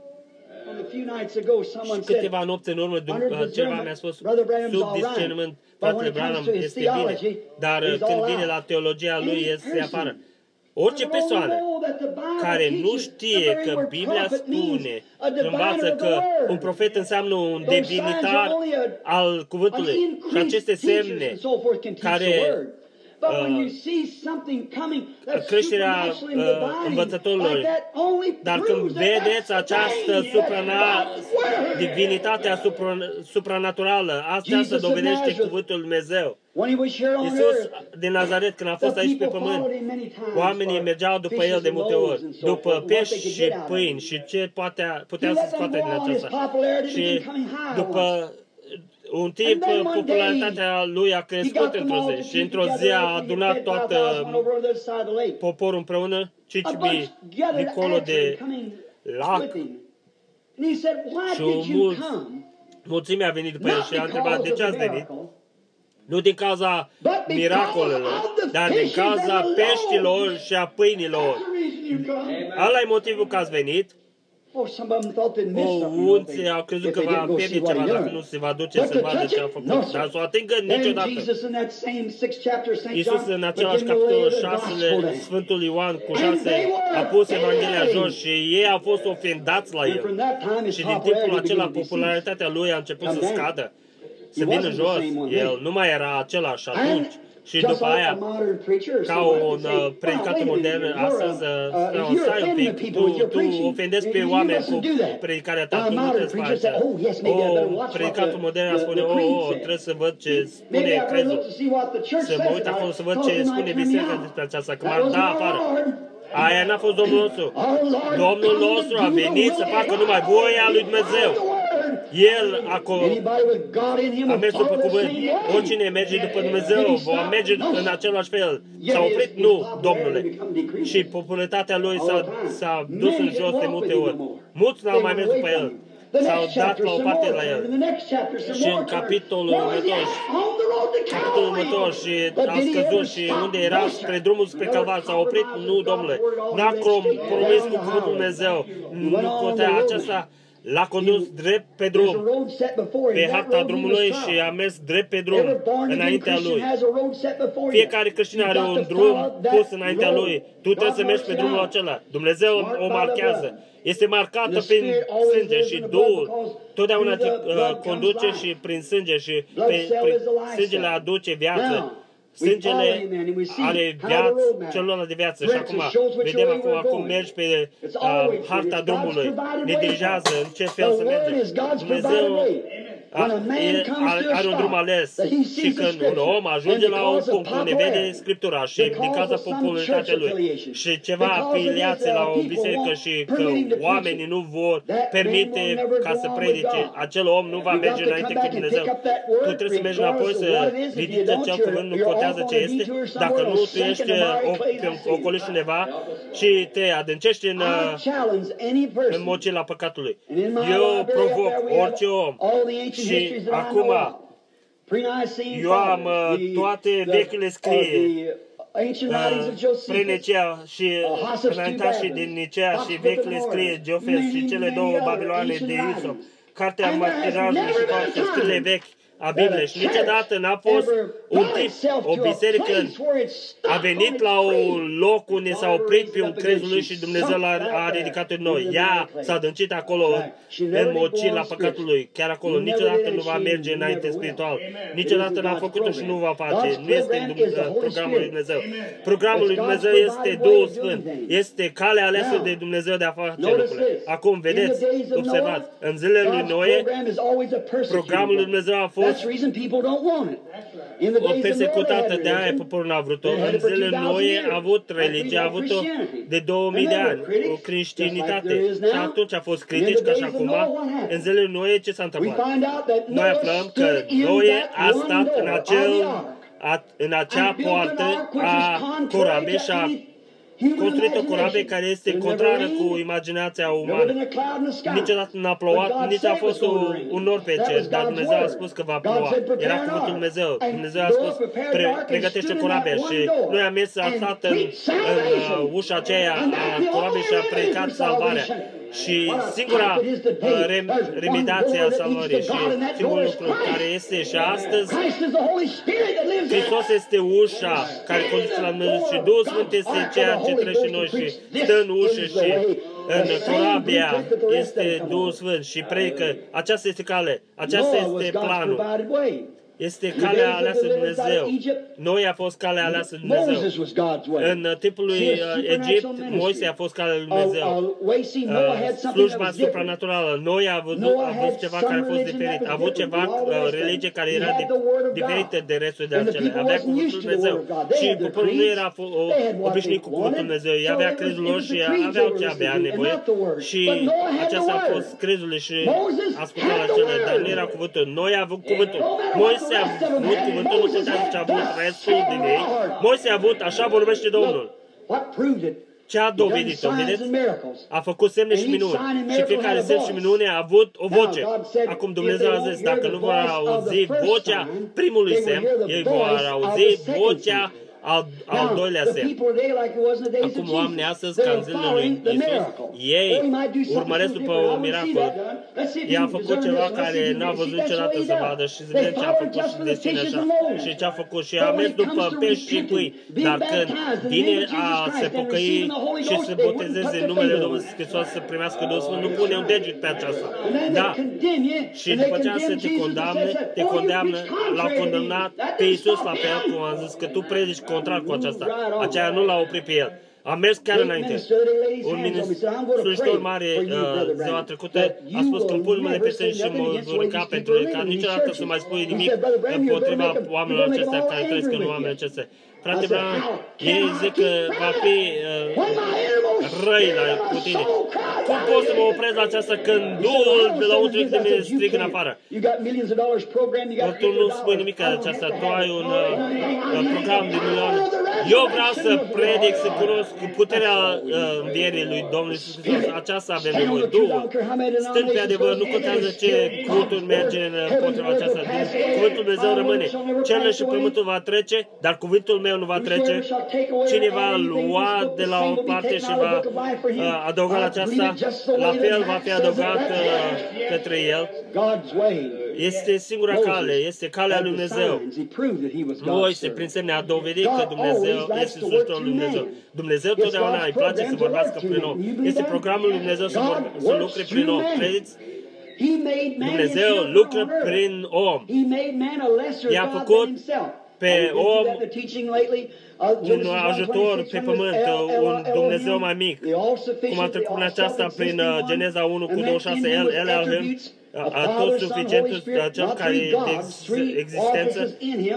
Și câteva nopți în urmă, cineva mi-a spus, sub discernământ, fratele Branham este bine, dar când vine la teologia lui, iese afară. Orice persoană care nu știe că Biblia spune, învață că un profet înseamnă un divinitar al cuvântului și aceste semne care Uh, creșterea uh, învățătorilor. Dar când vedeți această suprana, divinitatea supra, supranaturală, asta se dovedește cuvântul Lui Dumnezeu. Iisus din Nazaret, când a fost aici pe pământ, oamenii mergeau după El de multe ori, după pești și pâini și ce putea, putea să scoate din aceasta. Și după un timp, popularitatea lui a crescut într-o zi și într-o zi a adunat toată poporul împreună, Cicibii, dincolo de lac. Și mulți, mulțimea a venit după el și a întrebat, de ce ați venit? Nu din cauza miracolelor, dar din cauza peștilor și a pâinilor. Ăla e motivul că ați venit. O, unții au crezut că va pierde ceva dacă nu se va duce să vadă ce a făcut, dar să o atingă niciodată. Iisus în același capitolul șase, Sfântul Ioan cu șase, a pus Evanghelia jos și ei au fost ofendați la el. Și din timpul acela popularitatea lui a început să scadă, să vină jos. El nu mai era același atunci. Și după aia, ca un uh, predicator modern, astăzi, uh, stai un pic, tu, tu ofendezi pe oameni cu predicarea ta, tu nu trebuie să faci asta. O, predicator modern spune, oh, oh, trebuie să văd ce spune crezul. Să mă uit acolo să văd ce spune biserica despre aceasta, că m-ar da afară. Aia n-a fost Domnul nostru. Domnul nostru a venit să facă numai voia lui Dumnezeu. El acolo a mers după cuvânt. Oricine merge după Dumnezeu va merge în același fel. S-a oprit? Nu, Domnule. Și popularitatea lui s-a, s-a dus în jos de multe ori. Mulți n-au mai mers după el. S-au dat la o parte la el. Și în capitolul următor, capitolul următor și a scăzut și unde era spre drumul spre Calvar s-a oprit? Nu, Domnule. N-a promis cu cuvântul Dumnezeu. Nu contea aceasta. L-a condus drept pe drum, pe harta drumului și a mers drept pe drum înaintea lui. Fiecare creștin are un drum pus înaintea lui. Tu trebuie să mergi pe drumul acela. Dumnezeu o marchează. Este marcată prin sânge și Duhul totdeauna te uh, conduce și prin sânge și pe, prin sângele aduce viață. Sângele are viață, celălalt de viață. Și acum, vedem acum cum mergi pe uh, harta drumului. Ne dirigează în ce fel să mergem. Dumnezeu a, e, are un drum ales și când un om ajunge la un punct unde vede Scriptura și din cauza popularitatea lui și ceva afiliație la o biserică și că oamenii nu vor permite ca să predice, acel om nu va merge înainte cu Dumnezeu. Tu trebuie să mergi înapoi să ridici acel cuvânt, nu contează ce este. Dacă nu, tu ești ocoliști undeva și te adâncești în, în mocila păcatului. Eu provoc orice om. Și acum, eu am uh, toate vechile scrie, uh, pre-Nicea și înaintașii din Nicea și vechile scrie, Geofes și cele două Babiloane de Isop, cartea martirajului și toate scrile vechi a Bibliei. Și niciodată n-a fost un tip, o biserică a venit la un loc unde s-a oprit pe un crezul lui și Dumnezeu l-a ridicat în noi. Ea s-a adâncit acolo în, în mocila păcatului, chiar acolo. Niciodată nu va merge înainte spiritual. Niciodată n-a făcut-o și nu va face. Nu este în programul lui Dumnezeu. Programul lui Dumnezeu este Duhul Sfânt. Este calea aleasă de Dumnezeu de a face lucrurile. Acum, vedeți, observați, în zilele lui Noe, programul lui Dumnezeu a fost o persecutată, de aia poporul n-a vrut-o. În zilele Noe a avut religie, a avut-o de două mii de ani, o creștinitate. Și atunci a fost critici, ca și acum. În zilele Noe ce s-a întâmplat? Noi aflăm că Noe a stat în, acel, a, în acea poartă a corabei și a construit o corabie care este contrară cu imaginația umană. Niciodată n-a plouat, nici a fost un, un nor pe cer, dar Dumnezeu a spus că va ploua. Era cuvântul Dumnezeu. Dumnezeu a spus, pre, pregătește corabia și noi am mers, a stat în, în uh, ușa aceea a corabiei și a predicat salvarea. Și singura uh, rem, remediație a salvării și singurul lucru care este și astăzi, Hristos este ușa care conduce la Dumnezeu și Duhul Sfânt este ceea ce trece în noi și stă în ușă și în corabia este Duhul Sfânt și predică. Aceasta este cale, aceasta este planul. Este calea aleasă de Dumnezeu. Noi a fost calea aleasă de Dumnezeu. În timpul lui Egipt, Moise a fost calea lui Dumnezeu. Uh, slujba supranaturală. Noi a văzut, a văzut ceva care a fost diferit. A avut ceva uh, religie care era de, diferită de restul de acele. Avea cuvântul lui Dumnezeu. Și poporul nu era obișnuit cu cuvântul lui Dumnezeu. Ei avea crezul lor și aveau ce avea nevoie. Și aceasta a fost crezul și ascultau la cele. Dar nu era cuvântul. Noi a avut cuvântul. Moise a avut cuvântul, nu contează ce a avut restul din ei. Moise a avut, așa vorbește Domnul. Ce a dovedit-o, vedeți? A făcut semne și minuni. Și fiecare semn și minune a avut o voce. Acum Dumnezeu a zis, dacă nu vor auzi vocea primului semn, ei vor auzi vocea al, al doilea semn. Acum oamenii astăzi, ca în zilele lui Iisus, ei urmăresc după un miracol. Ei a făcut ceva care n-a văzut niciodată să vadă și să vedem ce a făcut și de cine așa. Și ce a făcut și a mers după pești și pâini. Dar când vine a se pocăi și să botezeze în numele Domnului Hristos să primească Duhul Sfânt, nu pune un deget pe aceasta. Da. Și după aceea să te condamne, te condamnă, l-a condamnat pe Iisus la fel, cum am zis, că tu predici contrar cu aceasta. Aceea nu l-a oprit pe el. A mers chiar înainte. Un slujitor mare uh, ziua trecută a spus că îmi pun numele pe sân și mă vor ruga pentru el, ca niciodată să mai spui nimic împotriva oamenilor acestea care trăiesc în oamenii acestea. Frate Branham, ei zic că va fi uh, răi la cu tine. Cum pot să mă opresc la aceasta când Duhul de la unul de mine strigă în afară? Tu nu spui nimic de aceasta, tu ai un uh, program de milioane. Eu vreau să predic, să cunosc puterea uh, învierii lui Domnul Iisus Hristos. Aceasta avem nevoie. Duhul. Stând pe adevăr, nu contează ce culturi merge în potriva aceasta. Cuvântul Dumnezeu rămâne. Cerul și pământul va trece, dar cuvântul meu nu va trece. Cine va lua de la o parte și va uh, adăuga la aceasta, la fel va fi adăugat uh, către el. Este singura cale, este calea lui Dumnezeu. Moise, prin semne, a dovedit că Dumnezeu este slujitorul lui Dumnezeu. Dumnezeu totdeauna îi place să vorbească prin om. Este programul lui Dumnezeu să, vorbe, să lucre prin om. Credeți? Dumnezeu lucră prin om. I-a făcut pe om un ajutor pe pământ, un Dumnezeu mai mic. Cum a trecut în aceasta prin Geneza unu cu douăzeci și șase, El, El Elohim, a tot suficientul, cel care e de existență,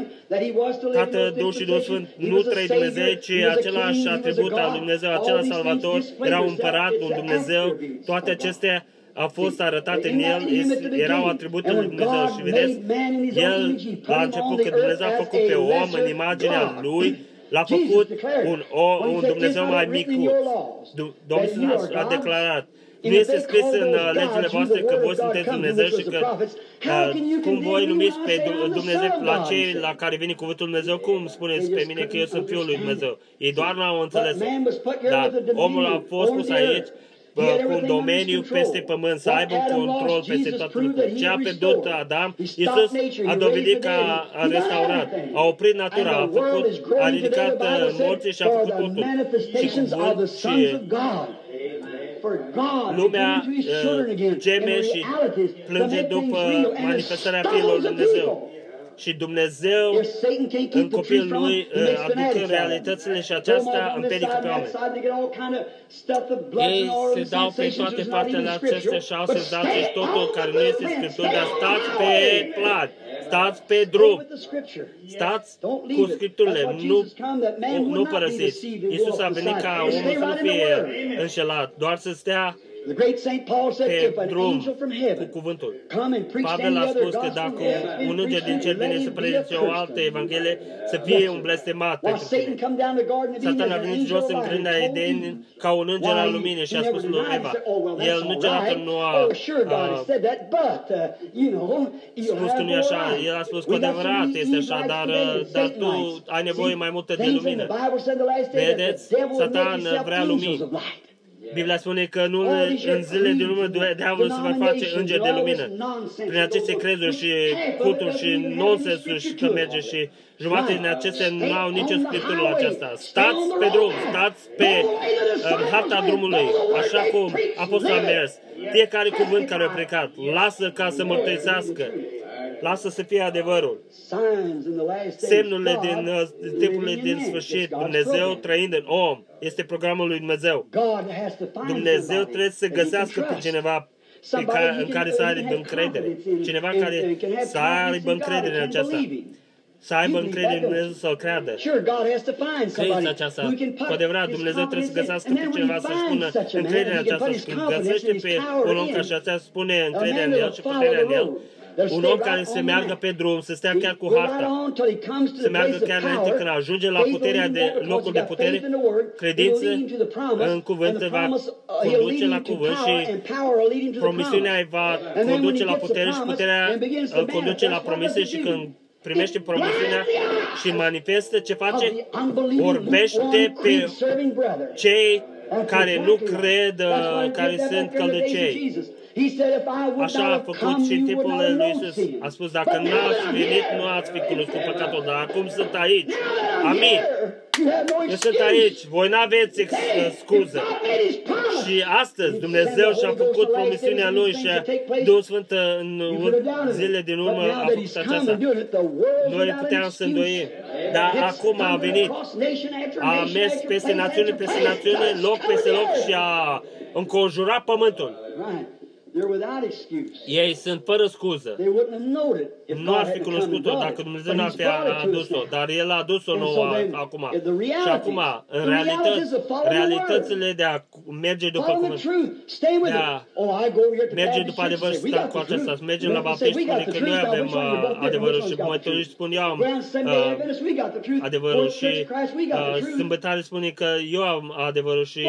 Tatăl, Duh și Duh Sfânt, nu trei Dumnezei, ci același atribut al lui Dumnezeu, același Salvator, era un împărat, un Dumnezeu, toate acestea au fost arătate în El, erau atributele lui Dumnezeu. Și vedeți, El, la început, că Dumnezeu a făcut pe om în imaginea Lui, l-a făcut un, o, un Dumnezeu mai micuț. Domnul a declarat, nu este scris în uh, legile voastre că voi sunteți Dumnezeu și că uh, cum voi numiți pe Dumnezeu la cei la care vine cuvântul Dumnezeu, cum spuneți pe mine că eu sunt Fiul lui Dumnezeu? Ei doar n-au înțeles-o. Dar omul a fost pus aici cu un domeniu peste pământ, să aibă un control peste toată lucrurile. Ce a pierdut Adam, Iisus a dovedit că a, a restaurat, a oprit natura, a, făcut, a ridicat morții și a făcut totul. Și cuvânt și lumea uh, geme și plânge după manifestarea Fiilor lui Dumnezeu. Și Dumnezeu, în copilul lui, aducă realitățile și aceasta împiedică pe oameni. Ei se dau pe toate partele acestea și au senzații și totul care nu este Scriptură, dar stați pe plan, stați pe drum, stați cu Scripturile, nu, nu părăsiți. Iisus a venit ca omul să nu fie înșelat, doar să stea pe drum cu cuvântul. Pavel a spus că dacă un înger din cer vine să predice o altă evanghelie, să fie un blestemat pentru tine. Satan a venit jos în grânda Eden ca un înger al luminii și a spus lui Eva. El niciodată nu a, a spus că nu e așa. El a spus că adevărat este așa, dar, dar tu ai nevoie mai multă de lumină. Vedeți? Satan vrea lumină. Biblia spune că nu în zilele din urmă diavolul se va face înger de lumină. Prin aceste crezuri și culturi și nonsensuri și că merge și jumătate din acestea nu au nicio scriptură la aceasta. Stați pe drum, stați pe uh, harta drumului, așa cum apostolul a mers. Fiecare cuvânt care a plecat, lasă ca să mărturisească. Lasă să fie adevărul. Semnurile din uh, timpurile din sfârșit, Dumnezeu trăind în om, este programul lui Dumnezeu. Dumnezeu trebuie să găsească pe cineva pe care, în care să aibă încredere. Cineva care să aibă încredere în aceasta. Să aibă încredere în Dumnezeu să-L creadă. Crezi aceasta. Cu adevărat, Dumnezeu trebuie să găsească pe cineva să-și pună încredere în aceasta. Și când găsește pe un om ca și aceasta, spune încredere în el și puterea în el, un om care se meargă pe drum, să stea chiar cu harta, să meargă chiar înainte când ajunge la puterea de locul de putere, credință în cuvânt va conduce la cuvânt și promisiunea îi va conduce la putere și puterea îl conduce la promise și când primește promisiunea și manifestă ce face, vorbește pe cei care nu cred, care sunt călducei. Așa a făcut și în timpul lui Iisus. A spus, dacă nu ați venit, nu ați fi cunoscut păcatul, dar acum sunt aici. Amin. Eu sunt aici. Voi n-aveți scuză. Și astăzi Dumnezeu și-a făcut promisiunea Lui și Duhul Sfânt în zilele din urmă a făcut aceasta. Noi puteam să îndoim. Dar acum a venit. A mers peste națiune, peste națiune, loc peste loc și a înconjurat pământul. Ei sunt fără scuză. Nu ar fi cunoscut-o dacă Dumnezeu n-ar fi adus-o, dar El a adus-o nouă acum. Și acum, în realități, realitățile de a merge după cuvânt, de a merge după adevăr și sta cu acesta, să mergem la baptiști, spune că noi avem uh, adevărul și măturiști spun eu am uh, adevărul și uh, sâmbătare spune că eu am adevărul și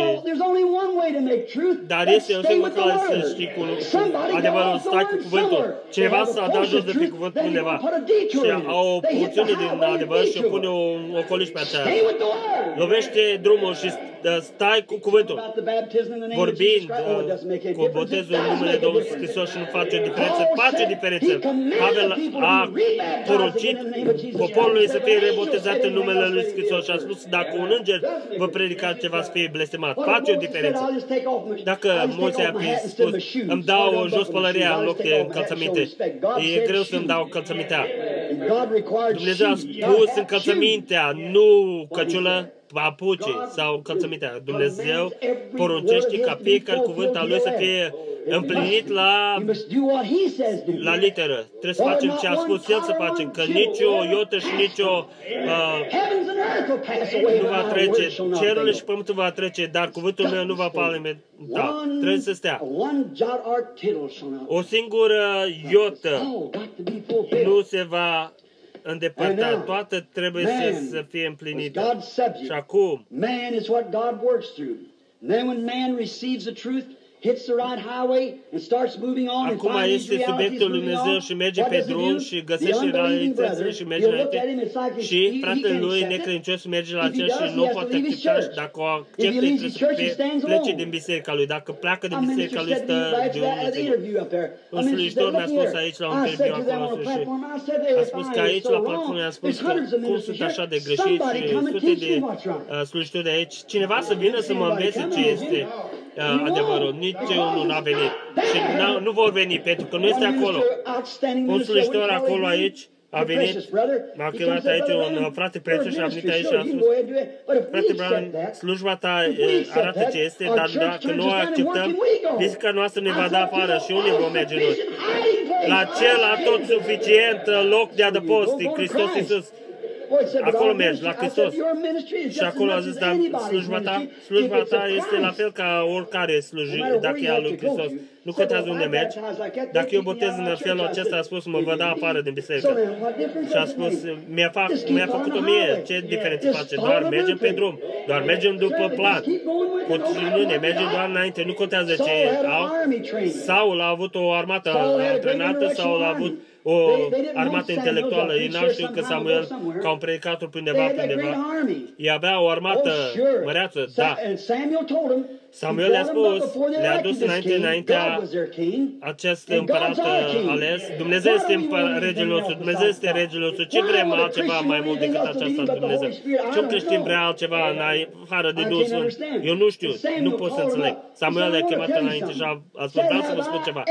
dar este o singură cale să știi cu adevărul, stai cu cuvântul. Cineva s-a dat jos de pe cuvânt undeva și au o porțiune din adevăr și o pune un ocoliș pe aceea. Lovește drumul și stai cu cuvântul. Vorbind uh, cu botezul în numele Domnului Hristos și nu face o diferență, face o diferență. Pavel a poruncit poporului să fie rebotezat în numele Lui Hristos și a spus, dacă un înger vă predica ceva să fie blestemat, face o diferență. Dacă mulți ai spus, îmi dau jos pălăria în loc de încălțăminte, e greu să-mi dau încălțămintea. Dumnezeu a spus încălțămintea, nu căciulă, papuci sau încălțămintea. Dumnezeu poruncește ca fiecare cuvânt al Lui să fie împlinit la, la literă. Trebuie să facem ce a spus El să facem, că nicio iotă și nicio uh, nu va trece. Cerul și pământul va trece, dar cuvântul meu nu va falimenta. Trebuie să stea. O singură iotă nu se va îndepărta. Toată trebuie să, să fie împlinită. Și acum, acum este subiectul lui Dumnezeu și merge pe drum și găsește realitățile și merge înainte și fratele lui necredincios merge la acel și nu poate accepta și dacă o acceptă trebuie să plece din biserica lui. Dacă pleacă din biserica lui stă de unul singur. Un slujitor mi-a spus aici la un interviu acolo și a spus că aici la platformă a spus că cum sunt așa de greșit și sute de uh, slujitori de aici. Cineva să vină să mă învețe ce este adevărul. Nici unul n-a venit. Și nu vor veni, pentru că nu este acolo. Un slujitor acolo aici a venit, m-a chemat aici un frate prețul și a venit aici și a spus, frate Brown, slujba ta arată ce este, dar dacă nu o acceptăm, biserica noastră ne va da afară și unde vom merge noi? La cel tot suficient loc de adăpost, Hristos Iisus. Acolo mergi, la Hristos. Și acolo a zis, dar slujba ta, slujba ta este la fel ca oricare slujire, dacă e a lui Hristos. Nu contează unde mergi. Dacă eu botez în felul acesta, a spus, mă vă da afară din biserică. Și a spus, mi-a, fac, mi-a făcut-o mie. Ce diferență face? Doar mergem pe drum. Doar mergem după plan. Continuăm, mergem doar înainte. Nu contează ce au. Saul a avut o armată antrenată sau a avut o armată intelectuală. Ei n-au știut că Samuel, ca un predicator pe undeva, pe undeva, ei avea o armată măreață, da. Samuel le-a spus, le-a dus înainte, înaintea acest împărat ales. Dumnezeu este regele nostru, Dumnezeu este regele nostru. Ce vrem altceva mai mult decât aceasta, Dumnezeu? Ce un creștin vrea altceva în afară de Duhul Sfânt? Eu nu știu, nu pot să înțeleg. Samuel le-a chemat înainte și a, a spus, vreau să vă spun ceva.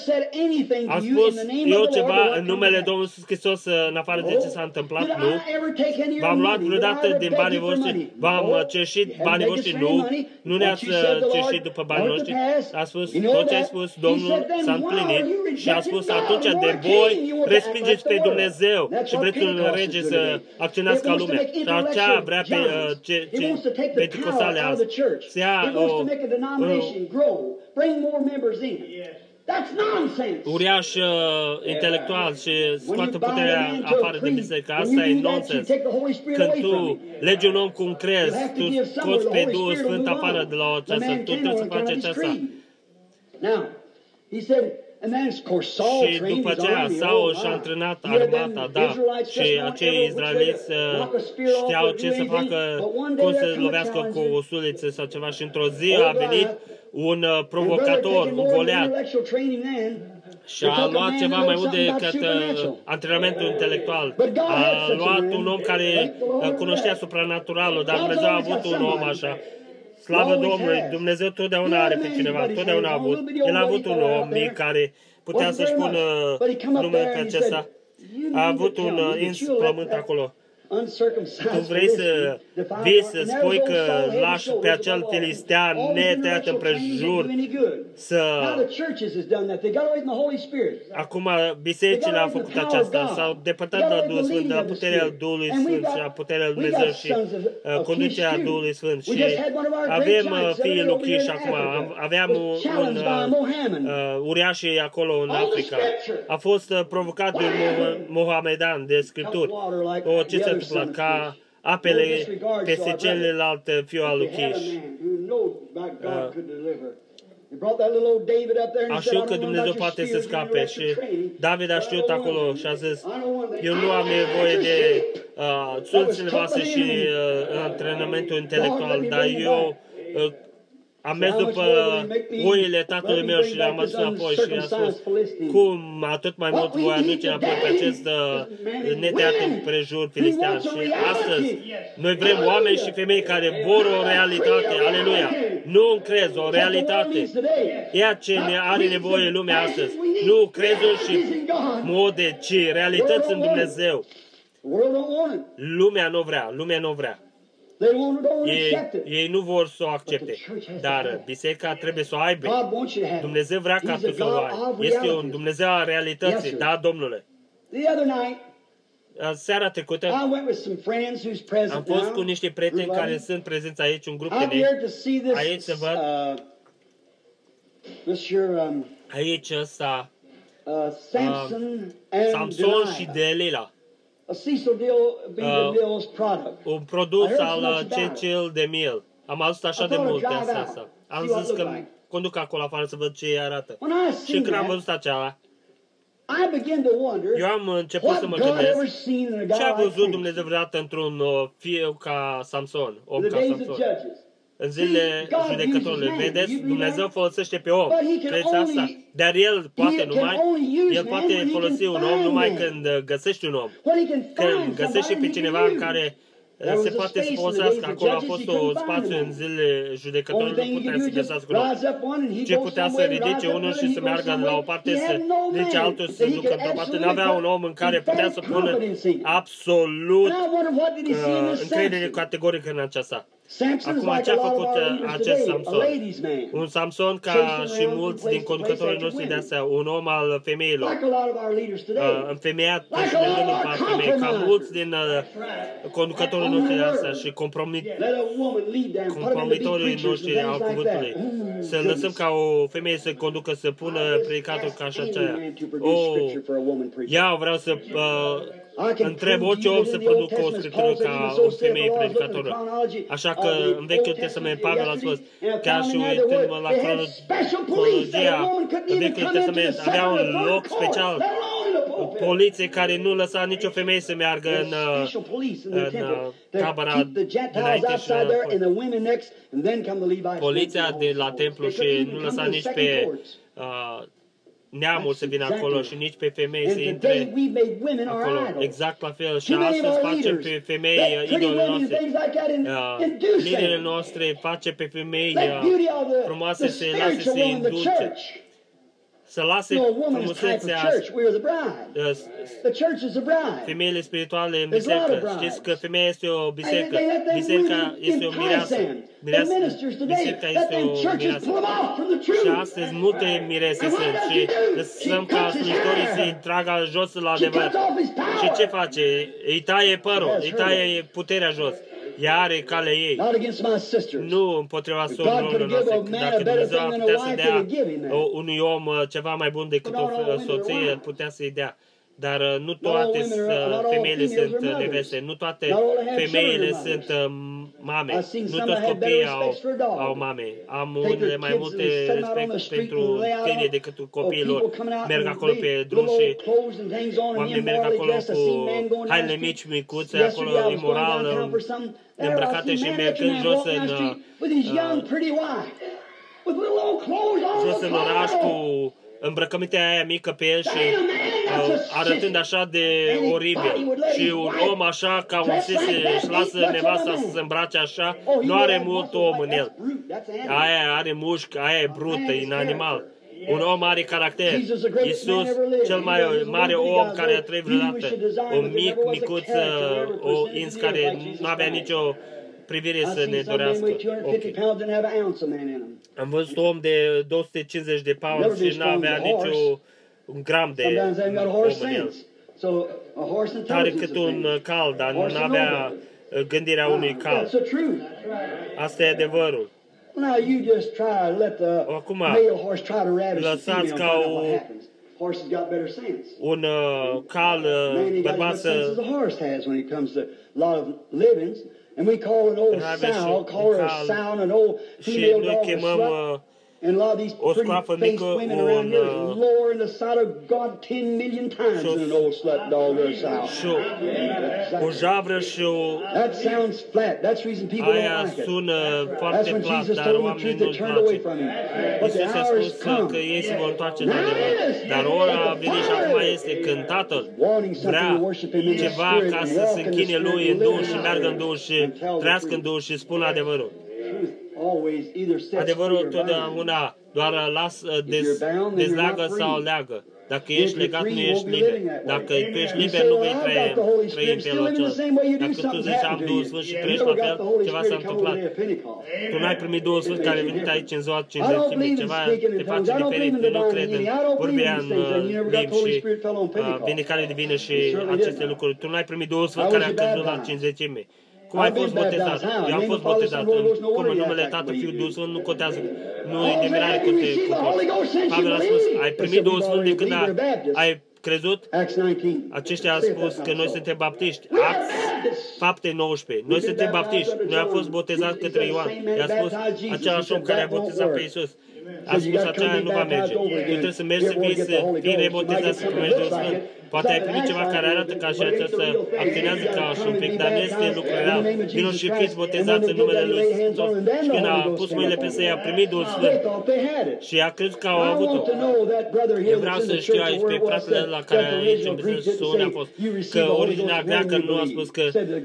A spus eu ceva în numele Domnului Hristos în afară de ce s-a întâmplat? Nu. V-am luat vreodată din banii voștri? V-am cerșit banii voștri? Nu. Nu ne-ați cerșit după banii noștri? A spus, tot ce ai spus, Domnul s-a împlinit și a spus, atunci de voi respingeți pe Dumnezeu și vreți un rege să acționați ca lumea. Și aceea vrea pe uh, ce, ce penticostale azi. Să ia o uriaș uh, intelectual și scoată puterea afară de biserică. Asta e nonsens. Când tu legi un om cum crezi, tu scoți pe Duhul Sfânt afară de la aceasta. Tu trebuie să faci aceasta. Și după aceea Saul și-a antrenat armata, da, și acei izraeliți știau ce să facă, cum să lovească cu o suliță sau ceva și într-o zi a venit un provocator, un Goliat și a luat ceva mai mult decât uh, antrenamentul intelectual. A luat un om care uh, cunoștea supranaturalul, dar Dumnezeu a avut un om așa. Slavă Domnului! Dumnezeu totdeauna are pe cineva, totdeauna a avut. El a avut un om mic care putea să-și pună numele pe acesta. A avut un ins pământ acolo. tu vrei să vii să spui că lași pe acel filistean netăiat împrejur să... Acum bisericile au făcut aceasta, s-au depărtat de la Duhul Sfânt, de la puterea Duhului Sfânt și a puterea Lui Dumnezeu și uh, conducerea Duhului Sfânt. Și avem uh, fiii lui Kish acum, aveam un, un uh, uh, uriașii acolo în Africa. A fost uh, provocat de un mohamedan de Scripturi. O, ce s-a întâmplat? Ca apele peste celelalte fiu al lui Kish. Uh, a știut că Dumnezeu poate să scape și David a știut acolo și a zis, eu nu am nevoie de uh, soluțiile voastre și uh, antrenamentul intelectual, dar eu uh, am mers după oile tatălui meu și le-am adus înapoi și i-am spus, cum atât mai mult voi aduce înapoi pe acest uh, netăiat împrejur filistean. Și astăzi noi vrem oameni și femei care vor o realitate, aleluia, nu un crez, o realitate. Ea ce ne are nevoie lumea astăzi, nu crezuri și mode, ci realități în Dumnezeu. Lumea nu vrea, lumea nu vrea. Ei, ei nu vor să o accepte, dar biserica trebuie să o aibă. Dumnezeu vrea ca tu să o ai. Este un Dumnezeu a realității, da, Domnule. Seara trecută am fost cu niște prieteni care sunt prezenți aici, un grup de ei. Aici se văd. Aici ăsta Samson și Delila. Uh, un produs al Cecil de Mil. Am auzit așa de multe asta. Am zis că conduc acolo afară să văd ce îi arată. Și când am văzut aceea, eu am început să mă gândesc ce a văzut Dumnezeu vreodată într-un fiu ca Samson, om ca Samson. În zilele judecătorului, vedeți, Dumnezeu folosește pe om, credeți asta? Dar El poate numai, El poate folosi un om numai când găsești un om. Când găsești pe cineva în care se poate să folosească. Acolo a fost un spațiu în zilele judecătorului, nu putea să găsească un om. Ce putea să ridice unul și să meargă de la o parte, să ridice altul, să ducă într-o parte. Nu avea un om în care putea să pună absolut uh, încredere categorică în aceasta. Acum, ce a făcut acest Samson? Un Samson ca și mulți din conducătorii noștri de astea, un om al femeilor, uh, înfemeiat și de gândul pe femei, ca mulți din uh, conducătorii noștri de astea și compromit, compromitorii noștri al cuvântului. Să lăsăm ca o femeie să conducă, să pună predicatul ca și aceea. Oh, eu vreau să... Uh, întreb orice om să producă o scriptură ca o femeie predicatoră. Așa că în Vechiul Testament Pavel a spus, chiar și uitându-mă la cronologia în Vechiul Testament, avea un loc special, poliție care nu lăsa nicio femeie să meargă în, în tabăra dinainte și înapoi. Poliția de la templu și nu lăsa nici pe uh, neamul să vină acolo și nici pe femei să intre acolo. Exact la fel. Și astăzi facem pe femei idolele noastre. Liderile noastre face pe femei frumoase să lase să induce. Să lase frumusețea femeile spirituale în biserică. Știți că femeia este o biserică. Biserica este o mireasă. Mireasă. Biserica este o mireasă. Și astăzi multe mirese sunt și lăsăm ca slujitorii să-i tragă jos la adevăr. Și ce face? Îi taie părul, îi taie puterea jos. Ea are calea ei. Nu împotriva soților noastre. Dacă Dumnezeu ar putea să dea unui om ceva mai bun decât o soție, putea să-i dea. Dar nu toate femeile sunt neveste, nu toate femeile sunt mame, nu toți copiii au, au mame. Am unele mai multe respect pentru femeie decât copiilor. Merg acolo pe drum și oamenii merg acolo cu hainele mici, micuțe, acolo imoral, îmbrăcate și mergând jos în, uh, jos în oraș cu îmbrăcămintea aia mică pe el și uh, arătând așa de oribil. Și un om așa, ca un sise, își lasă nevasta să se îmbrace așa, nu are mult om în el. Aia are mușchi, aia e brută, e un animal. Un om mare caracter. Iisus, cel mai mare om care a trăit vreodată. Un mic, micuț, o ins care nu avea nicio privire să ne dorească ochii. Am văzut un om de două sute cincizeci de pounds și nu avea nicio un gram de om în el. Tare cât un cal, dar nu avea gândirea unui cal. Asta e adevărul. Now you just try to let the Acum, male horse try to ravish the lăsați female, ca find out o- what happens. Horses got better sense. un uh, cal uh, Man, he got as bărbat much sense as să a horse has when it comes to a lot of livings. And we call an old Ravish sow, un call her a cal sow, and an old și female noi dog a chemăm slut. uh, And a lot of these o scoafă pretty-faced mică, women around un, here uh, is lower in the sight of God ten million times și o- than an old slut dog or a sow. și o, o javră și o... That sounds flat. That's the reason people Aia don't like it. sună That's foarte when plat, Jesus dar told them the oamenii truth, nu-și they turned away place. from him. But the Iisus a hour spus has că, come. că ei se vor întoarce de adevăr. Dar ora a venit și acum este când Tatăl vrea ceva ca să se închine Lui în Duh și meargă în Duh și trăiască în Duh și spună adevărul. Always either sets free Adevărul or bound. totdeauna doar las, dez, dezleagă sau leagă. Dacă ești legat, nu ești liber. Dacă tu ești liber, nu vei trăi, trăi în felul acela. Dacă tu zici, am Duhul Sfânt și trăiești la fel, ceva s-a întâmplat. Tu n-ai primit Duhul Sfânt care a venit aici în ziua cincizecimii. Ceva te face diferit. Eu nu cred în vorbirea în uh, limbi și uh, vindecare divină și aceste lucruri. Tu n-ai primit Duhul Sfânt care a căzut la cincizecime. Cum ai fost botezat? Eu am fost botezat. În, cum în numele Tatăl, Fiul, Duhul Sfânt nu contează. Nu e de mirare cum te comporți. Pavel a spus, ai primit Duhul Sfânt de când a- ai crezut? Acts nineteen. Aceștia au spus că noi suntem baptiști. Acts, fapte nouăsprezece. Noi suntem baptiști. Noi am fost botezați către Ioan. I-a spus același om care a botezat pe Iisus. A spus aceea nu va merge. Tu trebuie să mergi să fii, să fii rebotezat, să primești Duhul Sfânt. Poate ai primit ceva care arată ca și aceasta acționează ca și un pic, dar nu este lucru real. Vino și fiți botezați în numele Lui Hristos. Și când a pus mâinile pe ei, a primit Duhul Sfânt. Și a crezut că au avut-o. Eu vreau să știu aici pe fratele la care aici în biserică unde a fost, că originea greacă nu a spus că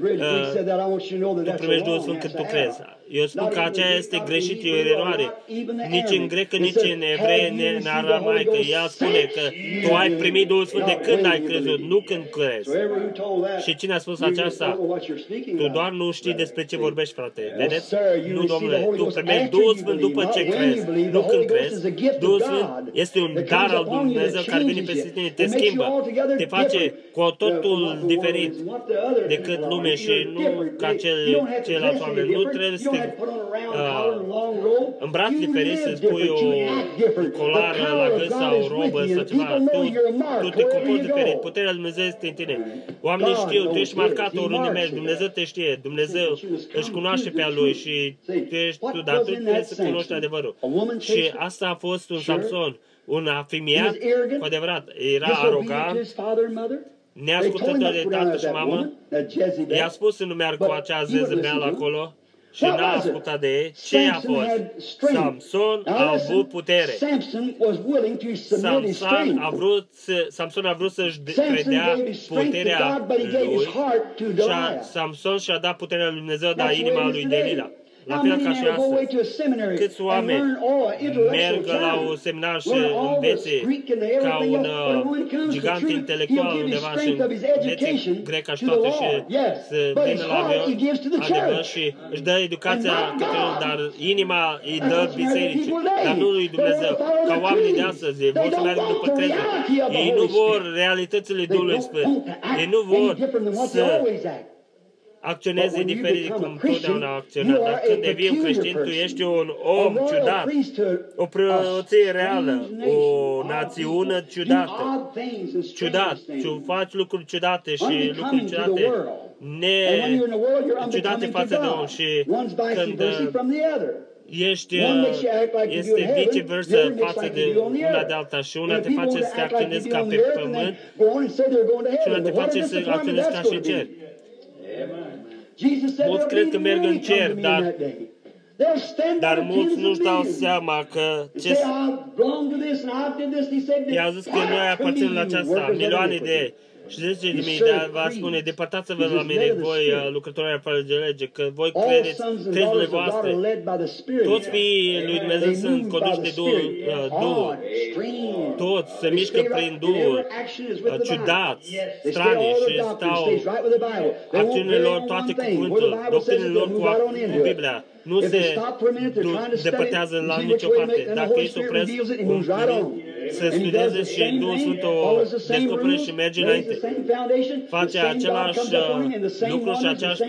uh, tu primești Duhul Sfânt când tu crezi. Eu spun că aceea este greșit, e o eroare. Nici în grecă, nici în evreie, nici în aramaică. Ea spune că tu ai primit Duhul Sfânt de când ai crezut, nu când crezi. Și cine a spus aceasta? Tu doar nu știi despre ce vorbești, frate. Vedeți? Nu, domnule. Tu primești Duhul Sfânt după ce crezi, nu când crezi. Duhul Sfânt este un dar al Dumnezeu care vine peste tine, te schimbă, te face cu totul diferit decât lume și nu ca cel, ceilalți oameni. Nu trebuie să te uh, îmbraci diferit, să-ți pui o colară la gât sau o robă sau ceva. Tu, tu te comporți diferit. Puterea lui Dumnezeu este în tine. Oamenii știu, tu ești marcat oriunde mergi. Dumnezeu te știe. Dumnezeu își cunoaște pe a Lui și tu ești tu, dar tu trebuie să cunoști adevărul. Și asta a fost un Samson, un afimiat, cu adevărat. Era arogant, neascultător de tată și mamă. I-a să nu meargă cu acea zezăbeală acolo și n-a ascultat de ei. Ce a fost? Samson a avut putere. Samson a vrut, să, Samson a vrut să-și predea puterea lui și a, Samson și-a dat puterea lui Dumnezeu, dar inima lui Delila. La fel ca și astăzi. Câți oameni merg la un seminar și învețe ca un uh, gigant intelectual undeva și învețe greca și toate și să vină la adevăr și își dă educația către el, dar inima îi dă bisericii, dar nu lui Dumnezeu. Ca oamenii de astăzi vor să meargă după creză. Ei nu vor realitățile Duhului Sfânt. Ei nu vor să acționeze diferit cum totdeauna a acționat. Dar când devii un creștin, tu ești un om ciudat, o preoție reală, o națiune ciudată, ciudat, tu faci lucruri ciudate și lucruri ciudate, ne ciudate față de om și când ești, este viceversa față de una de alta și una te face să te acționezi ca pe pământ și una te face să acționezi ca și în cer. Mulți cred că merg în cer, dar, dar mulți nu-și dau seama că ce i-a zis că noi aparținem la aceasta, milioane de Și zece de mii de va spune, depărtați-vă la mine, voi lucrătorii fără de lege, că voi credeți trezurile voastre. Toți fiii lui Dumnezeu sunt conduși de Duhul. Duhul. Toți se mișcă prin Duhul, ciudați, stranii și stau acțiunile lor toate cu cuvântul, doctrinile lor cu, cu Biblia. Nu se depărtează la nicio parte. Dacă ei se opresc un pic, se studieze și Duhul Sfânt o descoperă și merge înainte. Face același lucru și aceeași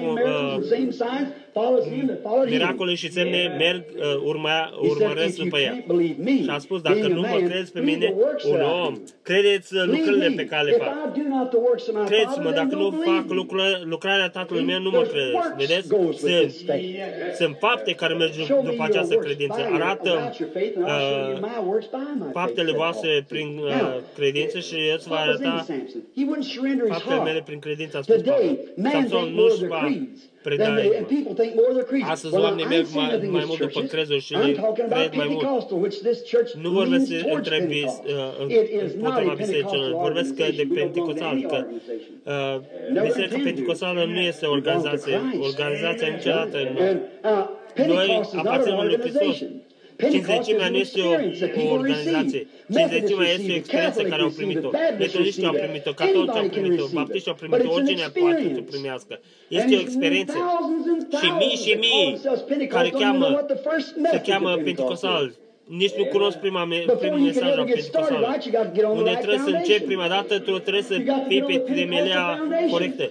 miracole și semne merg, urma, urmăresc după ea. Și a spus, dacă nu mă credeți pe mine, un om, credeți lucrurile pe care le fac. Credeți-mă, dacă nu fac lucrarea Tatălui meu, nu mă credeți. Vedeți? Sunt, sunt fapte care merg după această credință. Arată uh, faptele voastre prin uh, credință și eu îți va arăta faptele mele prin credință. A spus Pavel. Samson nu-și va preda inima. Astăzi oamenii merg mai, mai mult după crezuri și le cred mai mult. Nu vorbesc între bis, uh, împotriva bisericilor, vorbesc de Pentecostal, că uh, Biserica Pentecostală nu este o organizație. Organizația niciodată nu. Noi aparținem lui Hristos. Cinzecimea nu este o, o organizație. Cinzecimea este o experiență care au primit-o. Metodiștii au primit-o, catolici au primit-o, baptiștii au primit-o, oricine poate să primească. Este o experiență. Și mii și mii care cheamă, se cheamă Pentecostal. Nici nu cunosc prima me, primul mesaj al Pentecostală. Unde trebuie să începi prima dată, tu trebuie să fii pe temelea corectă.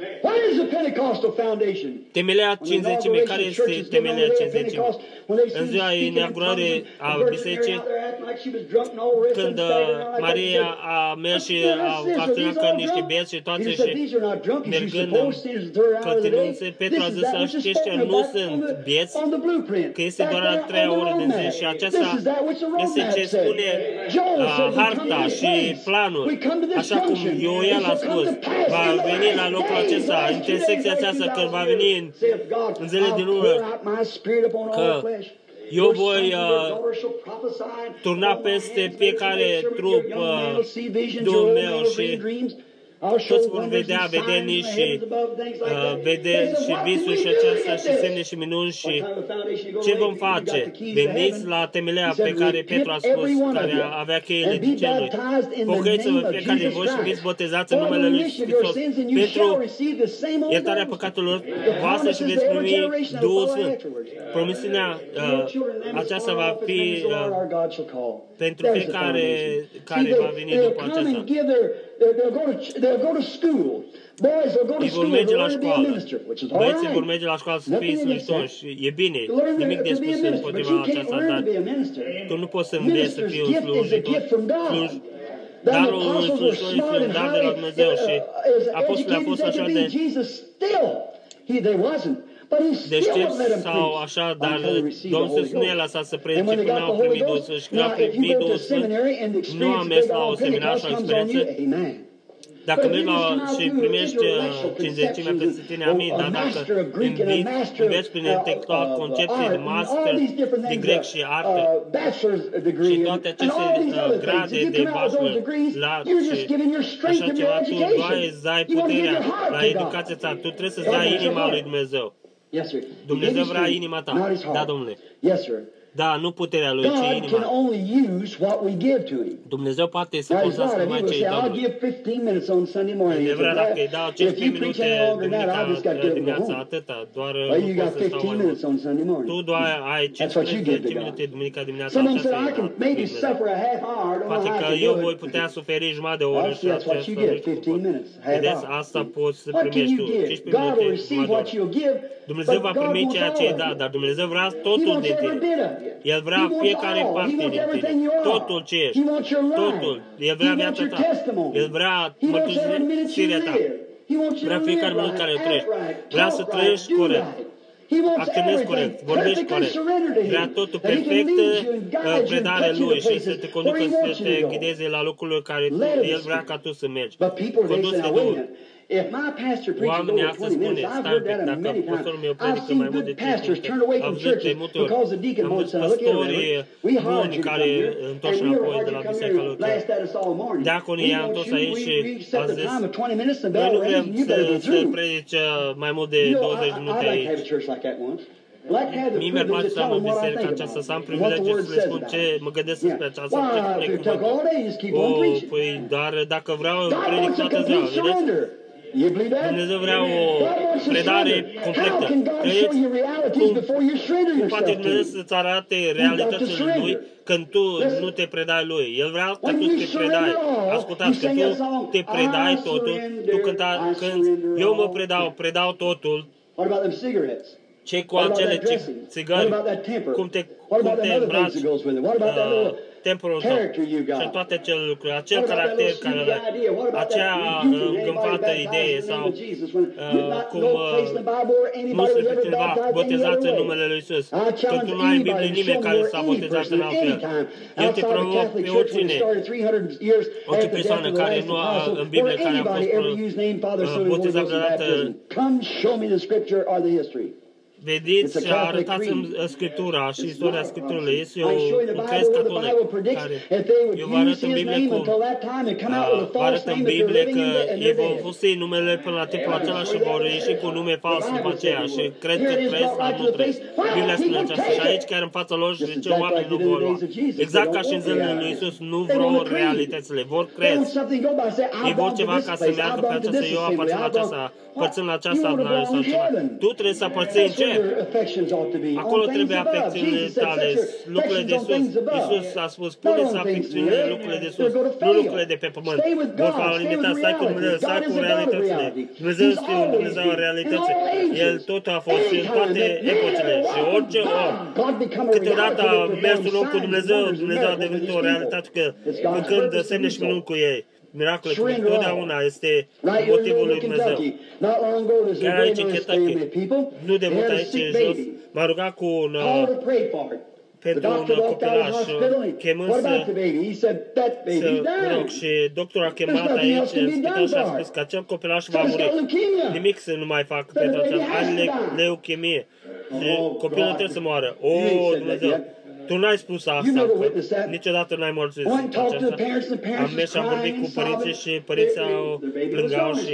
Temelea cinzecimii, care este temelea cinzecimii? În ziua inaugurării a bisericii, când Maria a mers și a acționat ca niște bieți și toate și mergând clătinându-se, Petru a zis, aceștia nu sunt bieți, că este doar a treia oră din zi și aceasta este ce spune uh, harta și planul, așa cum Ioel a spus, va veni la locul acesta, intersecția aceasta, că va veni în, în zilele din urmă, că eu voi uh, turna peste fiecare trup uh, Duhul meu și toți vor vedea vedenii și, uh, vede, și visuri și aceasta și semne și minuni și ce vom face? Veniți la temelea pe care Petru a spus, care avea cheile de cerului. Pocăiți-vă fiecare din voi și fiți botezați în numele Lui Hristos pentru iertarea păcatelor voastre și veți primi Duhul Sfânt. Promisiunea uh, aceasta va fi uh, pentru fiecare care va veni după aceasta. They'll go to they'll go to school. Boys will go to school. They'll be a minister, which is all right. Băieții vor merge la școală să fie slujitori și e bine. Nimic de spus împotriva aceasta, dar tu nu poți să înveți să fii un slujitor. Darul unui slujitor este un dar de la Dumnezeu și apostolii a fost așa de deștepți sau așa, dar Domnul Iisus nu i-a lăsat să predice până au primit Duhul Sfânt și când au primit Duhul Sfânt, nu am mers la o seminar sau experiență. Dacă mergi la și primești cinzecimea peste tine, amin, dar dacă înveți prin intelectual concepții de master, de grec și artă și toate aceste uh, grade de bachelor, la și așa ceva, tu doar îți dai puterea la educația ta, tu trebuie să-ți dai inima lui Dumnezeu. Dumnezeu vrea inima ta. Da, domnule. Da, nu puterea lui, ci inima. Dumnezeu poate să folosească numai ce îi dă lui. E vrea dacă îi dau cincisprezece minute duminica dimineața, atâta, doar nu poți să stau mai mult. Tu doar ai cincisprezece minute duminica dimineața, aceasta e poate că eu voi putea suferi jumătate de oră și aceasta vedeți, asta poți să primești tu, cincisprezece minute, jumătate de oră. Dumnezeu va primi ceea ce îi da, dar Dumnezeu vrea totul din tine. El vrea fiecare parte din tine, totul ce ești, totul. El vrea viața ta, El vrea mărturisirea ta, vrea fiecare minut care o trăiești, vrea să trăiești corect, acționezi corect, vorbești corect, vrea totul perfectă predare Lui și să te conducă să te ghideze la lucrurile care El vrea ca tu să mergi. Condus de Duhul. Oamenii astăzi spune, stai un pic, dacă pastorul meu predică mai mult de treizeci de minute, am văzut de multe ori, am văzut păstorii buni care întorși înapoi de la biserica lor, diaconii i-a întors aici și a zis, noi nu vrem să, să predice mai mult de douăzeci de minute aici. Mie mi-ar place să am în biserica aceasta, să am privilegiul să le spun ce mă gândesc despre aceasta, ce spune cuvântul. O, păi, dar dacă vreau, predic toată ziua, vedeți? Dumnezeu vrea o predare completă. Credeți? Cum, cum poate Dumnezeu să-ți arate realitățile Lui când tu nu te predai Lui? El vrea că tu te predai. Ascultați, că tu te predai totul. Tu când, când eu mă predau, predau totul. Ce cu acele țigări? Cum te, cum te îmbraci? Uh, temporul tău și toate acele lucruri, acel caracter care acea îngânfată idee sau uh, cum uh, nu sunt pe cineva botezați în numele Lui Iisus. Că tu nu ai în Biblie nimeni care s-a botezat în alt fel. El te provoc pe oricine, orice persoană care nu a în Biblie care a fost uh, botezat vreodată. Vediți și arătați-mi Scriptura și istoria Scripturii. Este un crez catolic care eu vă arăt în Biblie cum vă arăt în Biblie că ei vor folosi numele până la timpul acela și vor ieși cu nume fals după aceea și cred că trăiesc, dar nu trăiesc. Biblia spune aceasta și aici chiar în fața lor și zice oamenii nu vor lua. Exact ca și în zilele lui Iisus, nu vor realitățile, vor crezi. Ei vor ceva ca să meargă pe aceasta, eu aparțin la aceasta, aparțin la aceasta adunare sau ceva. Tu trebuie să aparții în ce? Acolo trebuie afecțiunile tale, lucrurile de sus. Iisus a spus, puneți afecțiunile, lucrurile de sus, nu lucrurile de pe pământ. Vor fa limita, stai cu Dumnezeu, stai cu realitățile. Dumnezeu este un Dumnezeu în realități. El tot a fost în toate epocile și orice om. Câteodată a mers un om cu Dumnezeu, Dumnezeu a devenit o realitate că făcând semne și minuni cu ei. Miracole, cum întotdeauna este motivul lui Dumnezeu. Chiar aici în Kentucky, nu de mult aici jos, m-a rugat cu un, pentru un copilaș, chemând să, să mă rog, și doctorul a chemat aici în spital și a spus că acel copilaș va muri. Nimic să nu mai fac pentru acel, are leuchemie și copilul trebuie să moară. O, Dumnezeu! Tu n-ai spus asta, că niciodată n-ai mărturit aceasta. Am mers și am vorbit cu părinții și părinții au plângau și,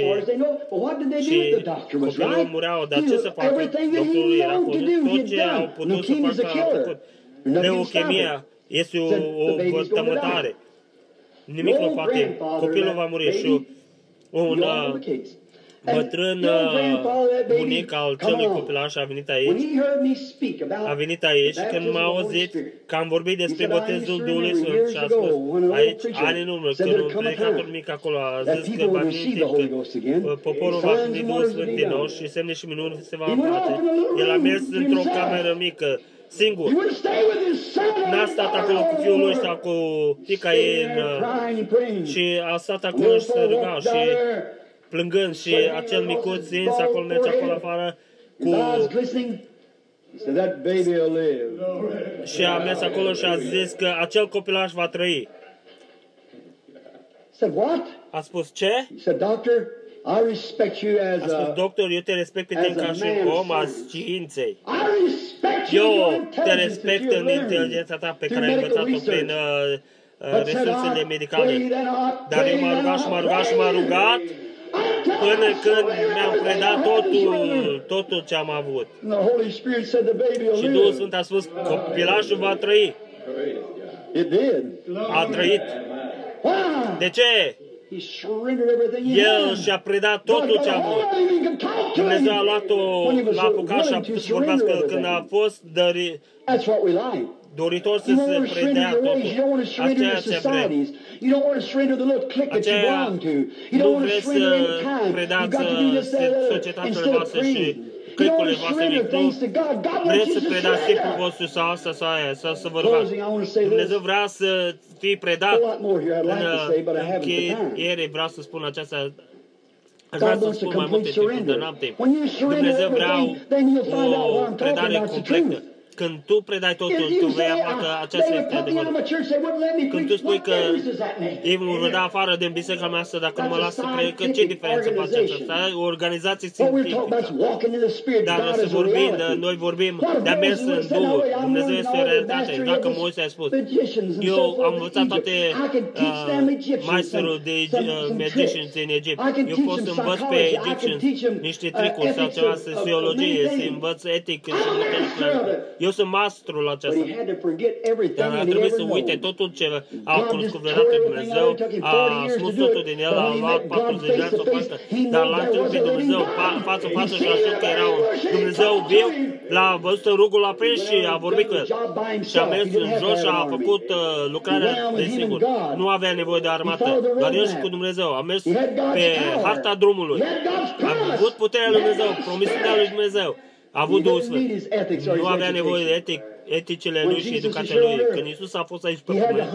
și copilul mureau. Dar ce să facă? Doctorul era cu tot ce au putut să facă, au făcut. Leuchemia este o, o vătămătare. Nimic nu poate. Copilul va muri și un bătrân bunic al celui copilaș a venit aici, a venit aici și când m-a auzit că am vorbit despre botezul Duhului Sfânt și a spus aici, ani în urmă, când un predicator mic acolo a zis că va veni timp, că poporul va primi Duhul Sfânt din nou și semne și minuni se va face. El a mers într-o cameră mică, singur. N-a stat acolo cu fiul lui sau cu fiica ei în, și a stat acolo și se ruga și plângând și acel micuț zins acolo merge acolo afară cu... Și a mers acolo și a zis că acel copilaș va trăi. A spus ce? A spus, doctor, eu te respect pe tine ca și om al științei. Eu te respect în inteligența ta pe care ai învățat-o prin uh, uh, resursele medicale. Dar eu m-am rugat și m-am rugat și m-am rugat până când mi-am predat totul, totul ce am avut. Și Duhul Sfânt a spus, copilașul va trăi. A trăit. De ce? El și-a predat totul ce a avut. Dumnezeu a luat-o, l-a apucat și a putut să vorbească când a fost dări, doritor să se predea totul. Aceea ce vrem. Aceea nu vreți să predați societățile voastre și clicurile voastre mic. Nu vreți să predați tipul vostru sau asta sau aia, sau să vă rugați. Dumnezeu vrea să fii predat. În încheiere vreau să spun aceasta. Aș vrea să spun mai multe timpuri, dar n-am timp. Dumnezeu vrea o predare completă. Când tu predai totul, tu vei afla că acesta este adevărul. Când tu spui că ei mă vor da afară din biserica mea asta dacă nu mă lasă să predic, că ce diferență face aceasta? O organizație științifică. Dar să vorbim, noi vorbim de-a mers în Duhul. Dumnezeu este o realitate. Dacă Moise a spus, eu am învățat toate uh, maestrul de uh, magicians în Egipt. Eu pot să învăț pe egipcieni niște tricuri sau ceva, sociologie, să învăț etic și multe lucruri. Eu sunt maestru la aceasta. Dar a trebuit să uite totul ce a cunoscut vreodată Dumnezeu, a smus totul din el, a luat patruzeci de ani sau față, dar l-a întâlnit pe Dumnezeu față față și a știut că era un Dumnezeu viu, l-a văzut în rugul aprins și a vorbit cu el. Și a mers în jos și a făcut uh, lucrarea de singur. Nu avea nevoie de armată, doar el și cu Dumnezeu. A mers pe harta drumului. A avut puterea lui Dumnezeu, promisiunea lui Dumnezeu. A avut Duhul Sfânt. Nu avea nevoie de etic, eticile lui și educația lui. Când Iisus a fost aici pe pământ,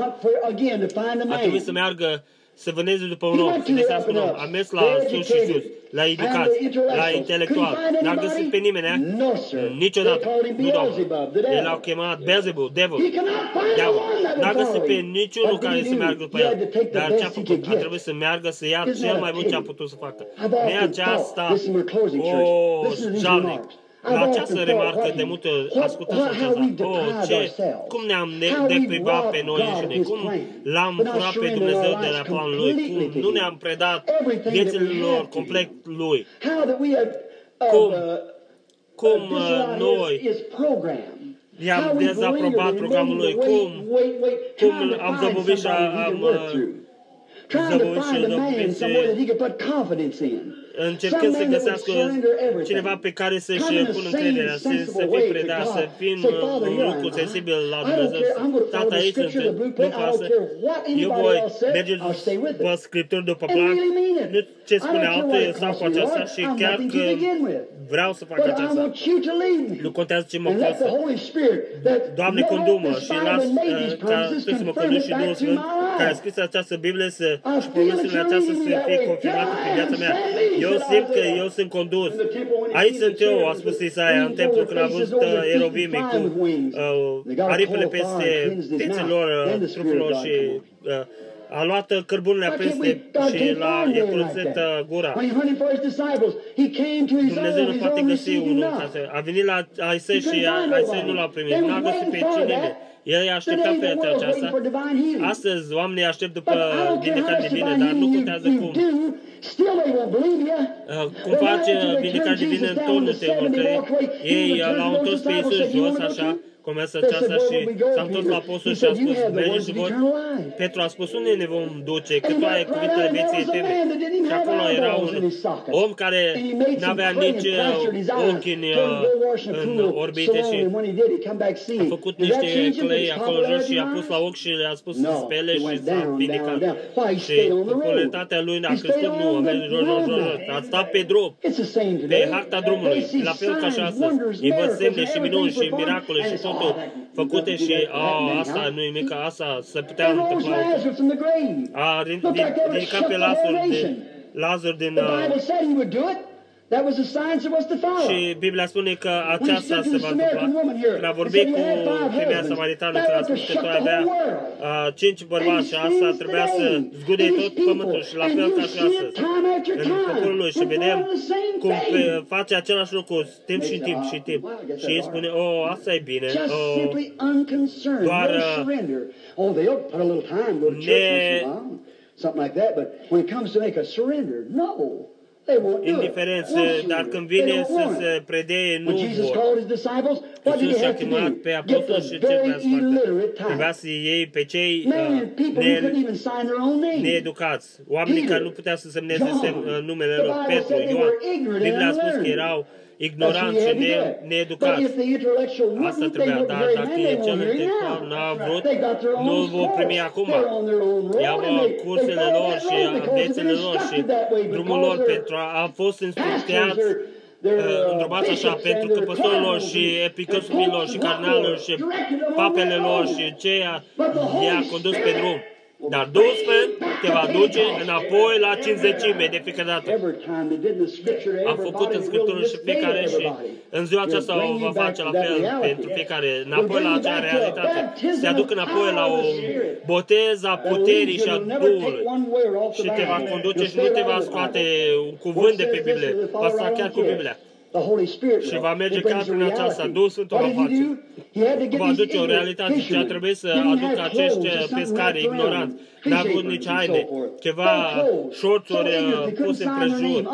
a trebuit să meargă să vâneze după un om, să găsească un om. A mers la sus și sus, la educat, la intelectual. N-a găsit pe nimeni, niciodată. Nu, Doamne. El l-au chemat Beelzebul, Devil. Diavol. N-a găsit pe niciunul care să meargă după el. Dar ce a făcut? A trebuit să meargă să ia cel mai bun ce a putut să facă. Ne aceasta, o jalnic. La această remarcă de multe ascultați aceasta. Oh, ce, cum ne-am deprivat pe noi înșine, cum l-am furat pe Dumnezeu de la planul Lui, cum nu ne-am predat viețile lor complet Lui, cum, cum noi i-am dezaprobat programul Lui, cum, cum am zăbovit și am zăbovit și zăbovit și încercând să găsească cineva pe care să-și pună încrederea, să, să fie predat, să fie un lucru sensibil la Dumnezeu. Tata, aici sunt, nu pasă. Eu voi merge pe Scripturi după plan, nu ce spune altul, eu stau cu aceasta și chiar că vreau să fac aceasta. Nu contează ce mă costă. Doamne, condu-mă și las ca Tu să mă conduci și Duhul Sfânt, care a scris această Biblie să, și promisiunile aceasta să fie confirmate pe viața mea. Eu simt că eu sunt condus. Aici sunt eu, a spus Isaia, în templu, când a văzut uh, erovimii cu uh, aripile peste fețelor, uh, trupurilor și uh, a luat cărbunele aprinse și l-a curățit uh, gura. Dumnezeu nu poate găsi unul. A venit la ai săi și ai săi nu l-a primit. Nu a găsit pe cine. El i-a așteptat pe aceasta. Astăzi oamenii aștept după vindecare divină, dar nu contează cum. Cum face vindecare divină, tot nu te vor crede. Ei l-au întors pe Iisus jos, așa, cum a aceasta și s-a întors la apostol și a spus, mergeți și voi. Petru a spus, unde ne vom duce, că tu ai cuvintele vieții eterne. Și acolo era un om care n-avea nici ochi în, în orbite și a făcut niște clei acolo jos și a pus la ochi și le-a spus să spele și s-a vindecat. Și populația lui a crescut, nu, a mers jos, jos, jos, a stat pe drum, pe harta drumului, la fel ca și astăzi. Îi văd semne și minuni și miracole și totul făcute și a, asta nu e mică, asta se putea întâmpla. A ridicat pe Lazar din, Lazar din și Biblia spune că aceasta se va întâmpla. Când a vorbit cu femeia samaritană, când a spus că tu avea uh, cinci bărbați și asta trebuia să zgude tot pământul și la fel ca și astăzi în poporul lui și vedem cum pe, face același lucru timp și timp și timp și îi spune, oh, asta e bine, oh, doar uh, ne something like that, but when it comes to make a surrender, no. indiferență, dar când vine să se predee, nu vor. Iisus și-a chemat pe apostol și ce trebuia să facă? Trebuia să iei pe cei uh, needucați, oamenii care nu puteau să semneze sem, uh, numele lor, Petru, Ioan. Biblia a spus că erau ignoranți și ne, needucați. Asta trebuia, dar dacă e cel intelectual n-a vrut, nu vor primi acum. Iau cursele lor și viețile lor și drumul lor pentru a, a fost instructeați îndrumați așa, pentru că păstorilor și episcopilor și cardinalilor și papele lor și ceea i-a condus pe drum. Dar Duhul Sfânt te va duce înapoi la cincizecime de fiecare dată. Am făcut în Scriptură și fiecare și în ziua aceasta o va face la fel pentru fiecare, înapoi la acea realitate. Se aduc înapoi la o botez a puterii și a Duhului și te va conduce și nu te va scoate un cuvânt de pe Biblie, va sta chiar cu Biblia. Și va merge chiar prin aceasta. Duhul Sfântul va face. Va aduce o realitate și a trebuit să aducă acești pescari ignoranți. N-a avut nici haine, ceva șorțuri puse împrejur,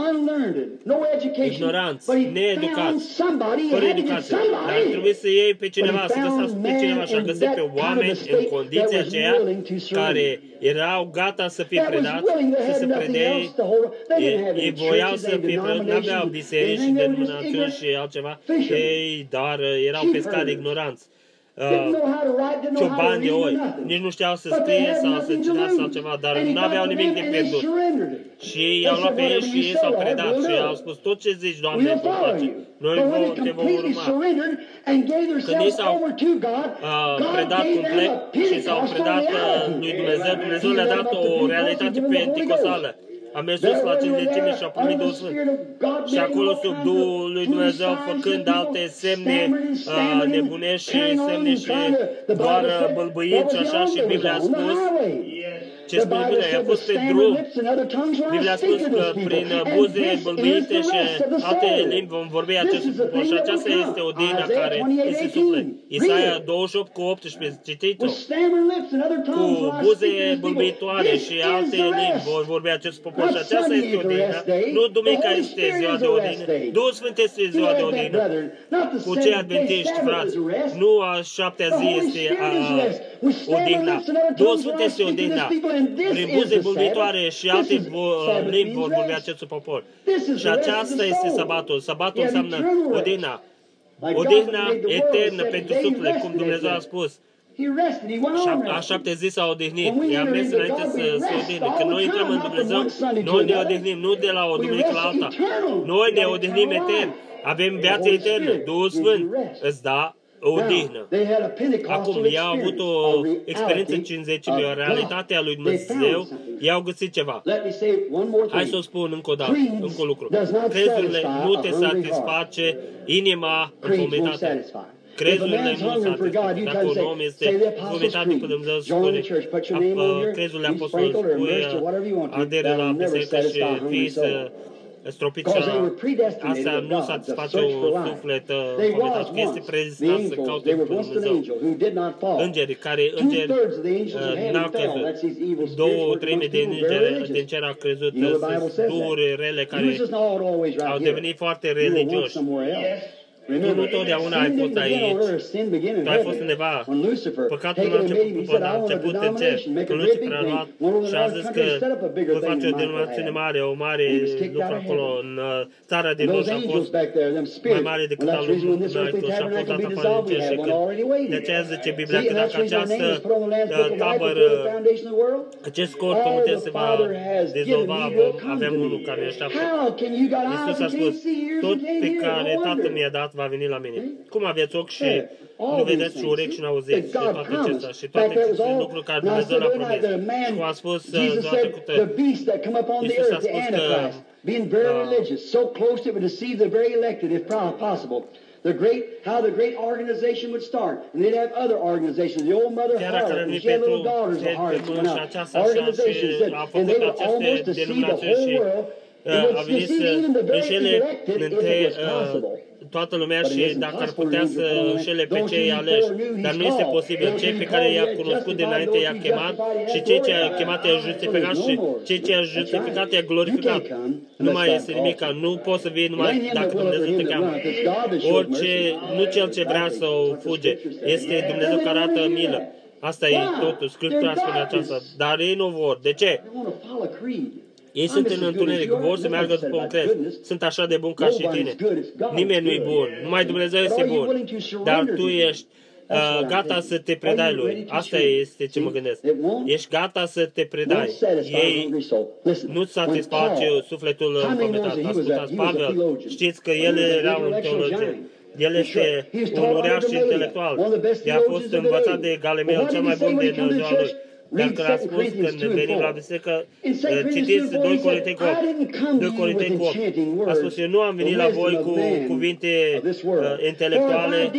ignoranți, needucați, fără educație. Dar trebuie să iei pe cineva, să găsească pe cineva și a găsit pe oameni în condiția aceea care erau gata să fie predați, să se predee, ei voiau să fie predați, n-aveau biserici și denominațiuni și altceva, ei, dar erau pescari ignoranți. Uh, ciobani de oi, nici nu știau să scrie sau să citească sau ceva, dar nu aveau nimic de pierdut. Și ei i-au luat pe ei și ei s-au predat și au spus, tot ce zici, Doamne, vom face. Noi vom, te vom urma. Când ei s-au uh, predat complet și s-au predat uh, lui Dumnezeu, Dumnezeu le-a dat o realitate pentecosală. Am mers sus la cincizecime și au primit Duhul Sfânt. Și acolo sub Duhul lui Dumnezeu, făcând alte semne uh, nebunești și semne și doar bâlbâind și așa, și Biblia a spus, ce spune Biblia, i-a pus pe drum. Biblia a spus că prin buze bâlbâite și alte limbi vom vorbi acest lucru. Și aceasta este odihna care este suflet. Isaia douăzeci și opt cu optsprezece, citiți-o. Cu buze bâlbâitoare și alte limbi vor vorbi acest popor. Și aceasta este odihna. Nu duminica este ziua de odihnă. Duhul Sfânt este ziua de odihnă. Cu cei adventiști, frați. Nu a șaptea zi este a, odihna. Duhul Sfânt este odihna. Prin buze bâlbâitoare și alte limbi vor vorbi acest popor. Și aceasta este sabatul. Sabatul înseamnă odihna. Odihna eternă pentru suflet, cum Dumnezeu a spus. A șapte zi s-a odihnit. I-am mers înainte să se odihne. Când noi intrăm în Dumnezeu, noi ne odihnim, nu de la o duminică la alta. Noi ne odihnim etern. Avem viață eternă. Duhul Sfânt îți da odihnă. Acum, ei au avut o experiență cincizecime, o realitate a lui Dumnezeu, ei au găsit ceva. Hai să o spun încă o dată, încă un lucru. Crezurile nu te satisface inima înfometată. Crezurile nu satisfac. Dacă un om este înfometat după Dumnezeu, spune, crezurile apostolului spune, adere la biserică și fii să stropiți, asta nu satisface un suflet înfometat, că este predestinat să caute pe Dumnezeu. Îngerii, care îngeri n-au crezut, două treime din îngeri din cer au crezut, sunt duhuri rele care au devenit foarte religioși. Tu nu totdeauna ai fost aici, tu ai fost undeva. Păcatul nu a început, a început în cer, când Lucifer a luat și a zis că voi face o denominațiune mare, o mare lucru acolo în țara din nou și a fost mai mare decât al lui Dumnezeu și a fost dat afară din cer. Și când, de aceea zice Biblia că dacă această tabără, acest scort pământesc se va dezolva, avem unul care ne așteaptă. Iisus a spus, tot pe care Tatăl mi-a dat va veni la mine. Cum aveți ochi și nu vedeți și urechi și nu auziți și toate acestea și toate aceste lucruri care Dumnezeu le-a promis. Și cum a spus doar trecută, Iisus a spus că being very religious, so close it would deceive the very elected if possible. The great, how the great organization would start, and they'd have other organizations. The old mother harlot, and she had little daughters of harlots, organizations that, and they would almost deceive the whole world. A venit să înșele între toată lumea și dacă ar putea să înșele pe cei aleși. Dar nu este posibil. Cei pe care i-a cunoscut dinainte i-a chemat și cei ce i-a chemat i-a justificat și cei ce i-a justificat i-a glorificat. Nu mai este nimic. Nu poți să vii numai dacă Dumnezeu te cheamă. Orice, nu cel ce vrea să o fuge. Este Dumnezeu care arată milă. Asta e totul. Scriptura spune aceasta. Dar ei nu vor. De ce? Ei sunt în întuneric, vor să meargă după un crez. Sunt așa de bun ca și tine. Nimeni nu-i bun, numai Dumnezeu este bun. Dar tu ești uh, gata să te predai Lui. Asta este ce mă gândesc. Ești gata să te predai. Ei nu-ți satisface sufletul înfometat. Ascultați, Pavel, știți că el era un teologian. El este un uriaș intelectual. El a fost învățat de Galemel, cel mai bun din ziua lui. Dar când a spus, când venim la biserică, citiți doi Corinteni cu opt. doi Corinteni cu opt. A spus, eu nu am venit la voi cu cuvinte uh, intelectuale,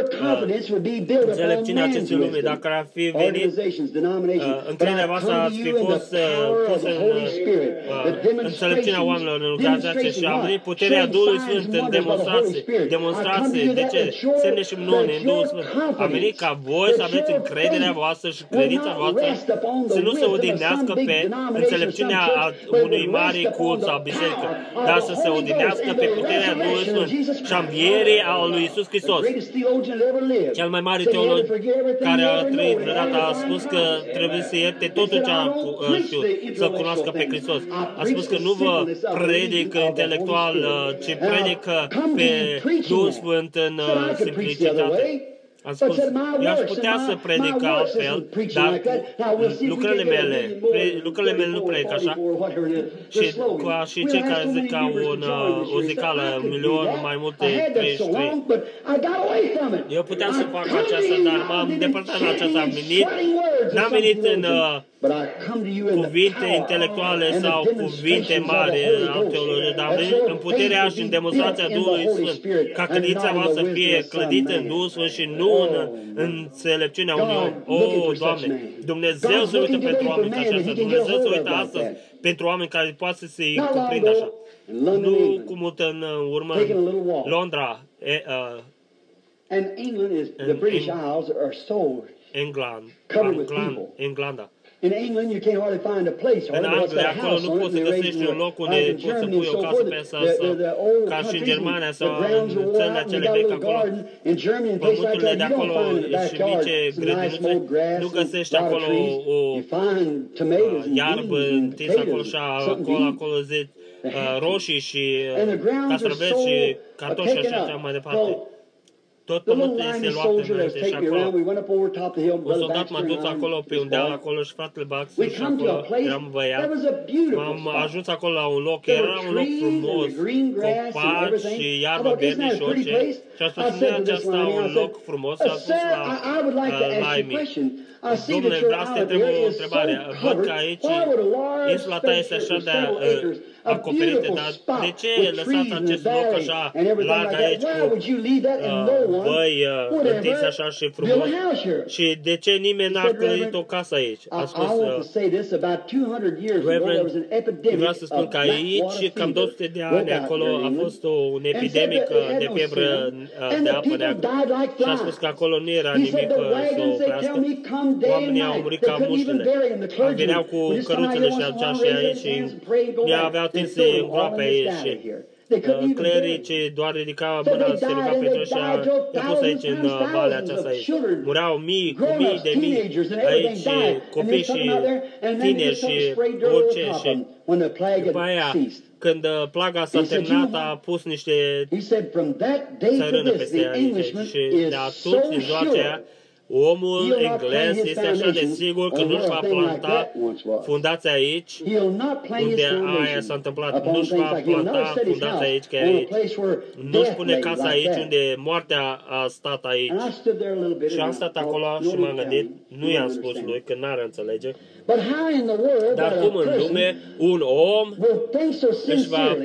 uh, înțelepciunea acestui lume. Dacă ar fi venit, uh, încrederea voastră ar fi fost uh, pusă în uh, înțelepciunea oamenilor, în organizație și am venit puterea Duhului Sfânt în demonstrație. Demonstrație, de ce? Semne și minuni în Duhul Sfânt. Am venit ca voi să aveți încrederea voastră și credința voastră să nu se odinească pe înțelepciunea unui mare cult sau biserică, dar să se odinească pe puterea Duhului Sfânt și a învierii a lui Iisus Hristos. Cel mai mare teolog care a trăit vreodată a spus că trebuie să ierte totul ce a știut, să cunoască pe Hristos. A spus că nu vă predică intelectual, ci predică pe Duhul Sfânt în simplicitate. Am spus, eu aș putea să predic altfel, dar lucrările mele, lucrările mele nu predic așa. Și, ca și cei care zic ca un, o zicală, un milion, mai multe, treizeci și trei. Eu puteam să fac aceasta, dar m-am depărtat în aceasta. Am venit, n-am venit în uh, cuvinte intelectuale sau cuvinte mari al teologiei, dar am venit în puterea și în demonstrația Duhului Sfânt, ca credința voastră să fie clădită în Duhul Sfânt și nu în înțelepciunea unui om. O, Doamne, Dumnezeu se uită pentru oameni ca aceasta. Dumnezeu se uită astăzi pentru oameni care poate să se cuprindă așa. Nu cu mult în urmă, Londra, e, uh, And England is, the British Isles are so England, covered with England, people. Englanda. In England, you can't hardly find a place. În Anglia, acolo nu poți să găsești un loc unde poți să pui o casă pe asta, ca și în Germania sau în țările acele vechi acolo. Pământurile de acolo și mici grădinițe, nu găsești acolo o iarbă întinsă acolo și acolo, acolo zici roșii și castraveți și cartofi și așa mai departe. Tot pământul este luat înainte și acolo. Un soldat m-a dus acolo pe un deal acolo și fratele Bax și acolo eram băiat. M-am ajuns acolo la un loc, era un loc frumos, copaci și iarbă verde și orice. Și a spus, nu e aceasta un loc frumos? Și a spus la Laimi. Domnule, vreau să te întreb o întrebare. Văd că aici insula ta este așa de acoperită, dar de ce lăsați acest loc așa larg aici cu uh, băi uh, întinși așa și frumos? Și de ce nimeni n-a clădit o casă aici? A spus, uh, Reverend, vreau să spun că aici, cam două sute de ani, acolo a fost o, un epidemic de febră uh, de apă neagră. Și a spus că acolo nu era nimic uh, să o oprească. Oamenii au murit ca muștele. Veneau cu căruțele și aducea și aici și ne aveau tinse în groape aici și uh, clericii doar ridicau mâna, se ruga pentru și a pus aici în uh, valea aceasta aici. Mureau mii, cu mii de mii aici, copii și tineri și orice și după aia, când uh, plaga s-a terminat, a pus niște țărână peste aici și de atunci, din ziua aceea, omul englez este așa de sigur că nu-și va planta fundația aici, unde aia s-a întâmplat. Nu-și va planta fundația aici, că e aici. Nu-și pune casa aici, unde moartea a stat aici. Și am stat acolo și m-am gândit, nu i-am spus lui, că n-ar înțelege. Dar cum în lume un om își va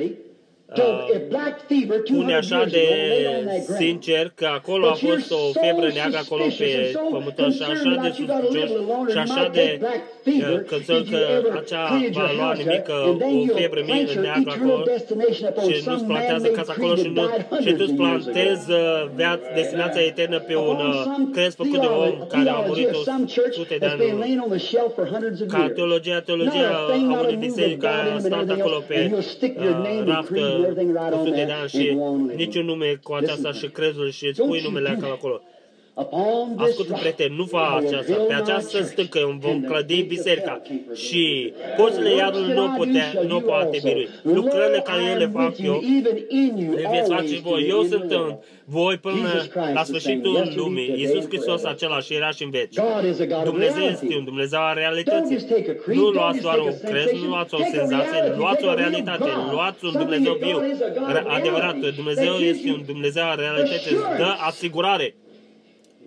pune așa de sincer că acolo a fost o febră neagră acolo pe pământul și așa de suscios și așa de călțări că acea va lua nimic, o febră neagră acolo și nu-ți plantează casa acolo și, nu, și tu-ți plantezi viața, destinația eternă pe un crez făcut de om care a murit o sute de ani. Ca teologia, teologia a unui biserică care a stat acolo pe raftă o sută de ani și niciun nume cu aceasta și crezul și îți pui numele acolo acolo. Ascultă, prieteni, nu fa aceasta. Pe această stâncă vom clădi biserica și porțile iadului nu, putea, nu poate birui. Lucrările care eu le fac eu, le veți face voi. Eu sunt în voi până la sfârșitul lumii. Iisus Hristos același era și în veci. Dumnezeu este un Dumnezeu a realității. Nu luați doar un crez, nu luați o senzație, luați o realitate, luați un Dumnezeu viu, adevărat. Dumnezeu este un Dumnezeu a realității, îți dă asigurare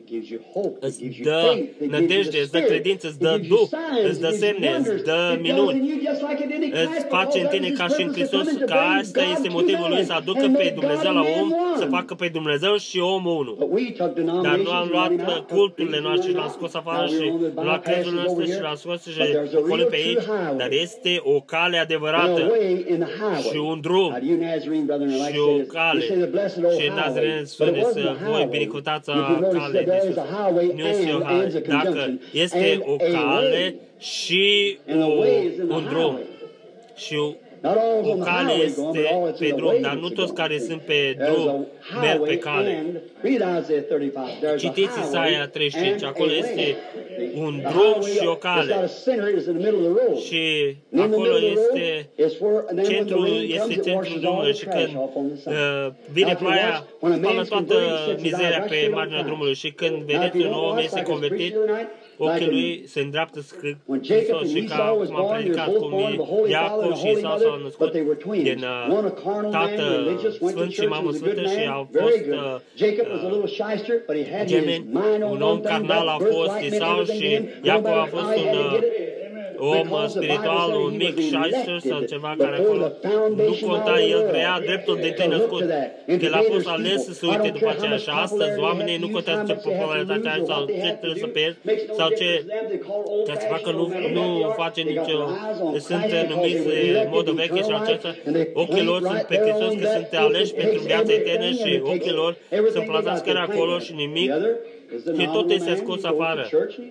îți dă nădejde, îți dă credință, îți dă Duh, îți dă semne, îți dă minuni, îți face în tine ca și în Hristos, că asta este motivul lui să aducă pe Dumnezeu la om, să facă pe Dumnezeu și omul unul. Dar nu am luat culturile noastre și l-am scos afară și am luat crezurile noastre și l-am scos și ocolim pe aici, dar este o cale adevărată și un drum și o cale. Și Nazareni spune să voi binecuvântați cale de sus. Nu este o cale. Dacă este o cale și o, un drum și o cale este pe drum, dar nu toți care sunt pe drum merg pe cale. Citiți Isaia treizeci și cinci, acolo este un drum și o cale. Și acolo este centrul, este centrul drumului și când uh, vine ploaia, spală toată mizeria pe marginea drumului și când vedeți un om este convertit, ochii lui se îndreaptă spre Hristos și ca cum am predicat, cum Iacov și Isau s-au născut din uh, Tată Sfânt și Mamă Sfântă și au fost uh, gemeni. Un om carnal a fost Isau și Iacov a fost un uh, om spiritual, un mic șaister sau ceva care acolo nu conta, el crea dreptul de tine născut. Că l-a fost ales să se uite după aceea și astăzi oamenii nu contează ce popularitate ai sau ce trebuie să pierzi sau ce trebuie să facă, nu, nu face nicio, sunt numiți în modă veche și acesta, ochii lor sunt pe Hristos că sunt aleși pentru viața eternă și ochii lor sunt plasați chiar acolo și nimic. Și tot este scos afară.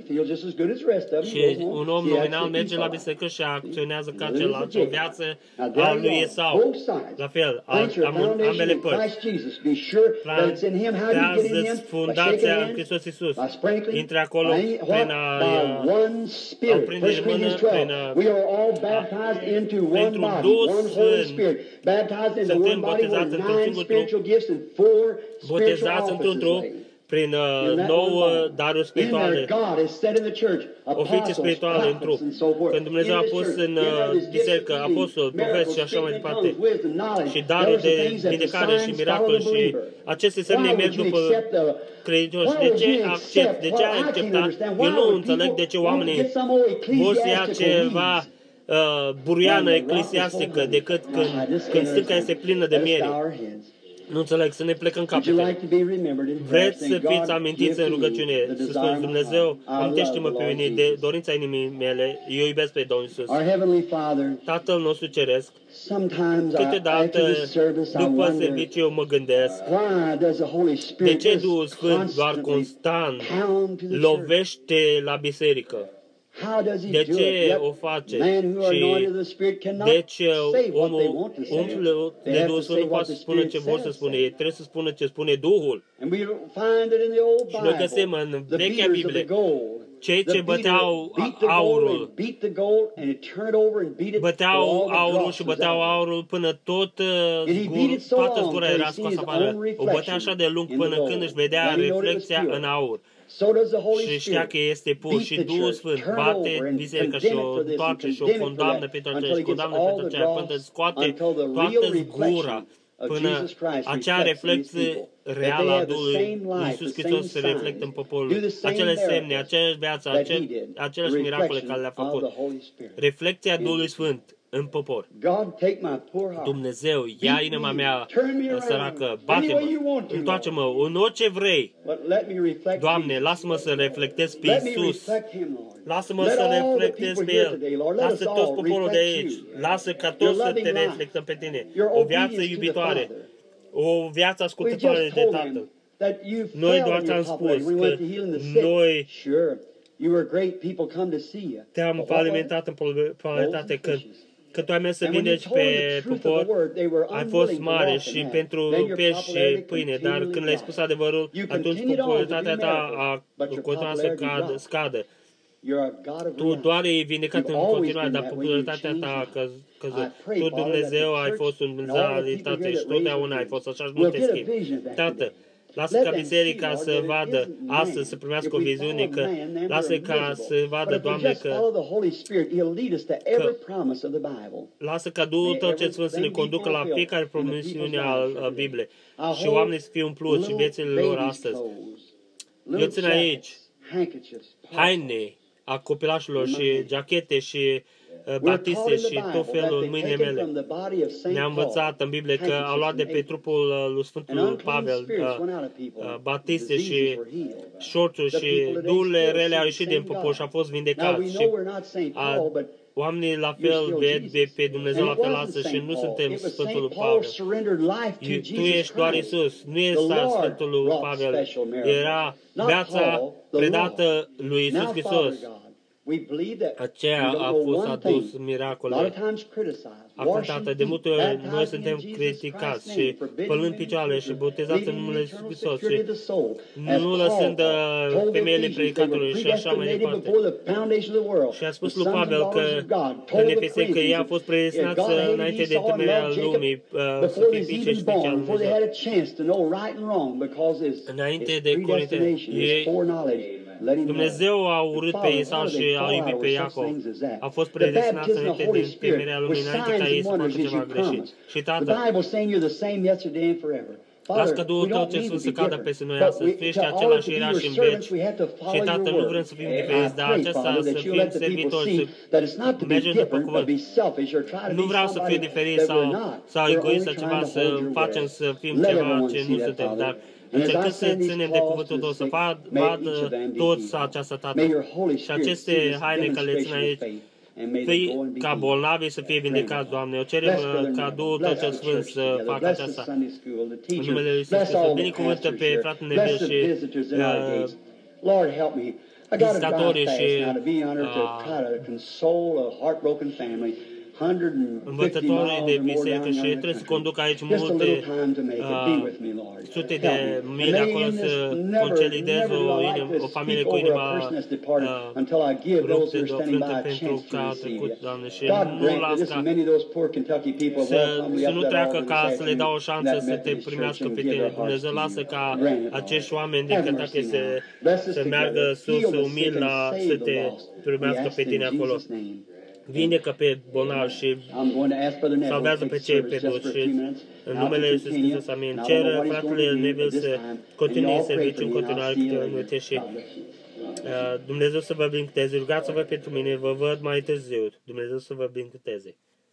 Și un om nominal merge la biserică și acționează ca celălalt. O viață a lui Esau. La fel, ambele părți. Plantează-ți fundația în Hristos Iisus. Intre acolo prin a prinde în mână, prin a pentru Duh Sfânt. Suntem botezați într-un singur trup, botezați într-un trup, prin uh, nouă daruri spirituale, oficii spirituale în trup. Când Dumnezeu a pus în uh, biserică apostol, profet și așa mai departe, și darul de vindecare și miracole și aceste semne merg după credincioși. De ce accept? De ce ai acceptat? Eu nu înțeleg de ce oamenii vor să ia ceva uh, buruiană eclesiastică decât când, când stânca este plină de miere. Nu înțeleg, să ne plecăm capete. Vreți să fiți amintiți în rugăciune, să spuneți, Dumnezeu, amintește-mă pe mine de dorința inimii mele, eu iubesc pe Domnul Iisus. Tatăl nostru ceresc, câteodată, după serviciu, eu mă gândesc, de ce Duhul Sfânt doar constant lovește la biserică? De ce o face? Și deci omul umflă de Duhul Sfânt nu poate să spună ce vor să spune, ei trebuie să spună ce spune Duhul. Și noi găsim în vechea Biblie cei ce băteau aurul, băteau aurul și băteau aurul până tot zgur, toată zgura era scoasă afară. O bătea așa de lung până când își vedea reflecția în aur. Și știa că este pur și Duhul Sfânt bate biserica și o întoarce și o condamnă pentru aceea și condamnă pentru aceea până scoate toată zgura până acea reflecție reală a Duhului Iisus Hristos se reflectă în poporul. Acele semne, aceeași viață, acele, aceleași miracole care le-a făcut. Reflecția Duhului Sfânt în popor. Dumnezeu, ia inima mea săracă, bate-mă, întoarce-mă în orice vrei. Doamne, lasă-mă să reflectez pe Iisus. Lasă-mă să reflectez pe El. Lasă toți poporul de aici. Lasă ca toți să te reflectăm pe Tine. O viață iubitoare. O viață ascultătoare de Tatăl. Noi doar ți-am spus că noi te-am alimentat în probabilitate că că tu ai mers să vindeci pe popor, ai fost mare și pentru pești și pâine, dar când le-ai spus adevărul, atunci popularitatea ta a continuat să cad, scadă. Tu doar ai vindecat în continuare, dar popularitatea ta a căzut. Tu, Dumnezeu, ai fost un Dumnezeu și totdeauna ai fost așa și nu te schimbi. Tată, lasă ca biserica să vadă astăzi, să primească o viziune, că lasă ca să vadă, Doamne, că, că lasă ca Duhul Tău cel Sfânt să ne conducă la fiecare promisiune a Bibliei și oamenii să fie umpluți și viețile lor astăzi. Eu țin aici haine a copilașilor și jachete și uh, batiste și tot felul în mâinile mele. Ne-a învățat în Biblie că au luat de pe trupul uh, lui Sfântul Pavel uh, uh, batiste și șorțuri și duhurile rele au ieșit din popor și au fost vindecați. Și a, oamenii la fel ved de pe Dumnezeu la fel lasă și nu suntem Sfântul Pavel. Tu ești doar Iisus, nu ești Sfântul lui Pavel. Era viața predată lui Iisus Hristos. Aceea a fost adus miracole. Acum, Tată, de multe ori noi suntem criticați și spălând picioarele și botezați în numele Iisus Hristos și nu lăsând femeile predicatorului și așa mai departe. Și a spus lui Pavel că în Efeseni că ea a fost predestinați înainte de temerea lumii să fie fiice și fiice al Dumnezeu. Înainte de Corinteni, Dumnezeu a urât pe Esau și a iubit pe Iacov. A fost predestinat înainte de temerea lumii, înainte ca ei să facă ceva greșit. Și Tată, las că Duhul Tău cel Sfânt să cadă peste noi astăzi. Tu ești același era și în veci. Și Tată, nu vrem să fim diferiți, dar acesta să fim servitori, să mergem după cuvânt. Nu vreau să fiu diferit sau, sau egoist sau ceva, să facem să fim ceva ce nu suntem, dar încercând să ținem de cuvântul Tău, să vadă toți această Tată. Și aceste haine care le țin aici, fii ca bolnavi să fie vindecați, Doamne. Eu cerem ca Duhul Tău cel Sfânt să facă aceasta. În numele Lui Iisus Hristos. Binecuvântă pe fratele Neville și vizitatorii și învățătorii de biserică și trebuie să conduc aici multe uh, sute de mii acolo să consolidez o, o familie cu inima uh, ruptă de ofrântă pentru că a trecut, Doamne, și nu las ca să, să nu treacă ca să le dau o șansă să te primească pe tine. Dumnezeu lasă ca acești oameni din Kentucky să, să meargă sus, umil la, să te primească pe tine acolo. Vindecă pe bolnavi și salvează pe cei pierduți și în numele Iisus Hristos, amin. Cer fratele Neville să continue serviciul în continuare câteva minute și uh, Dumnezeu să vă binecuvânteze. Rugați-vă pentru mine, vă văd mai târziu. Dumnezeu să vă binecuvânteze.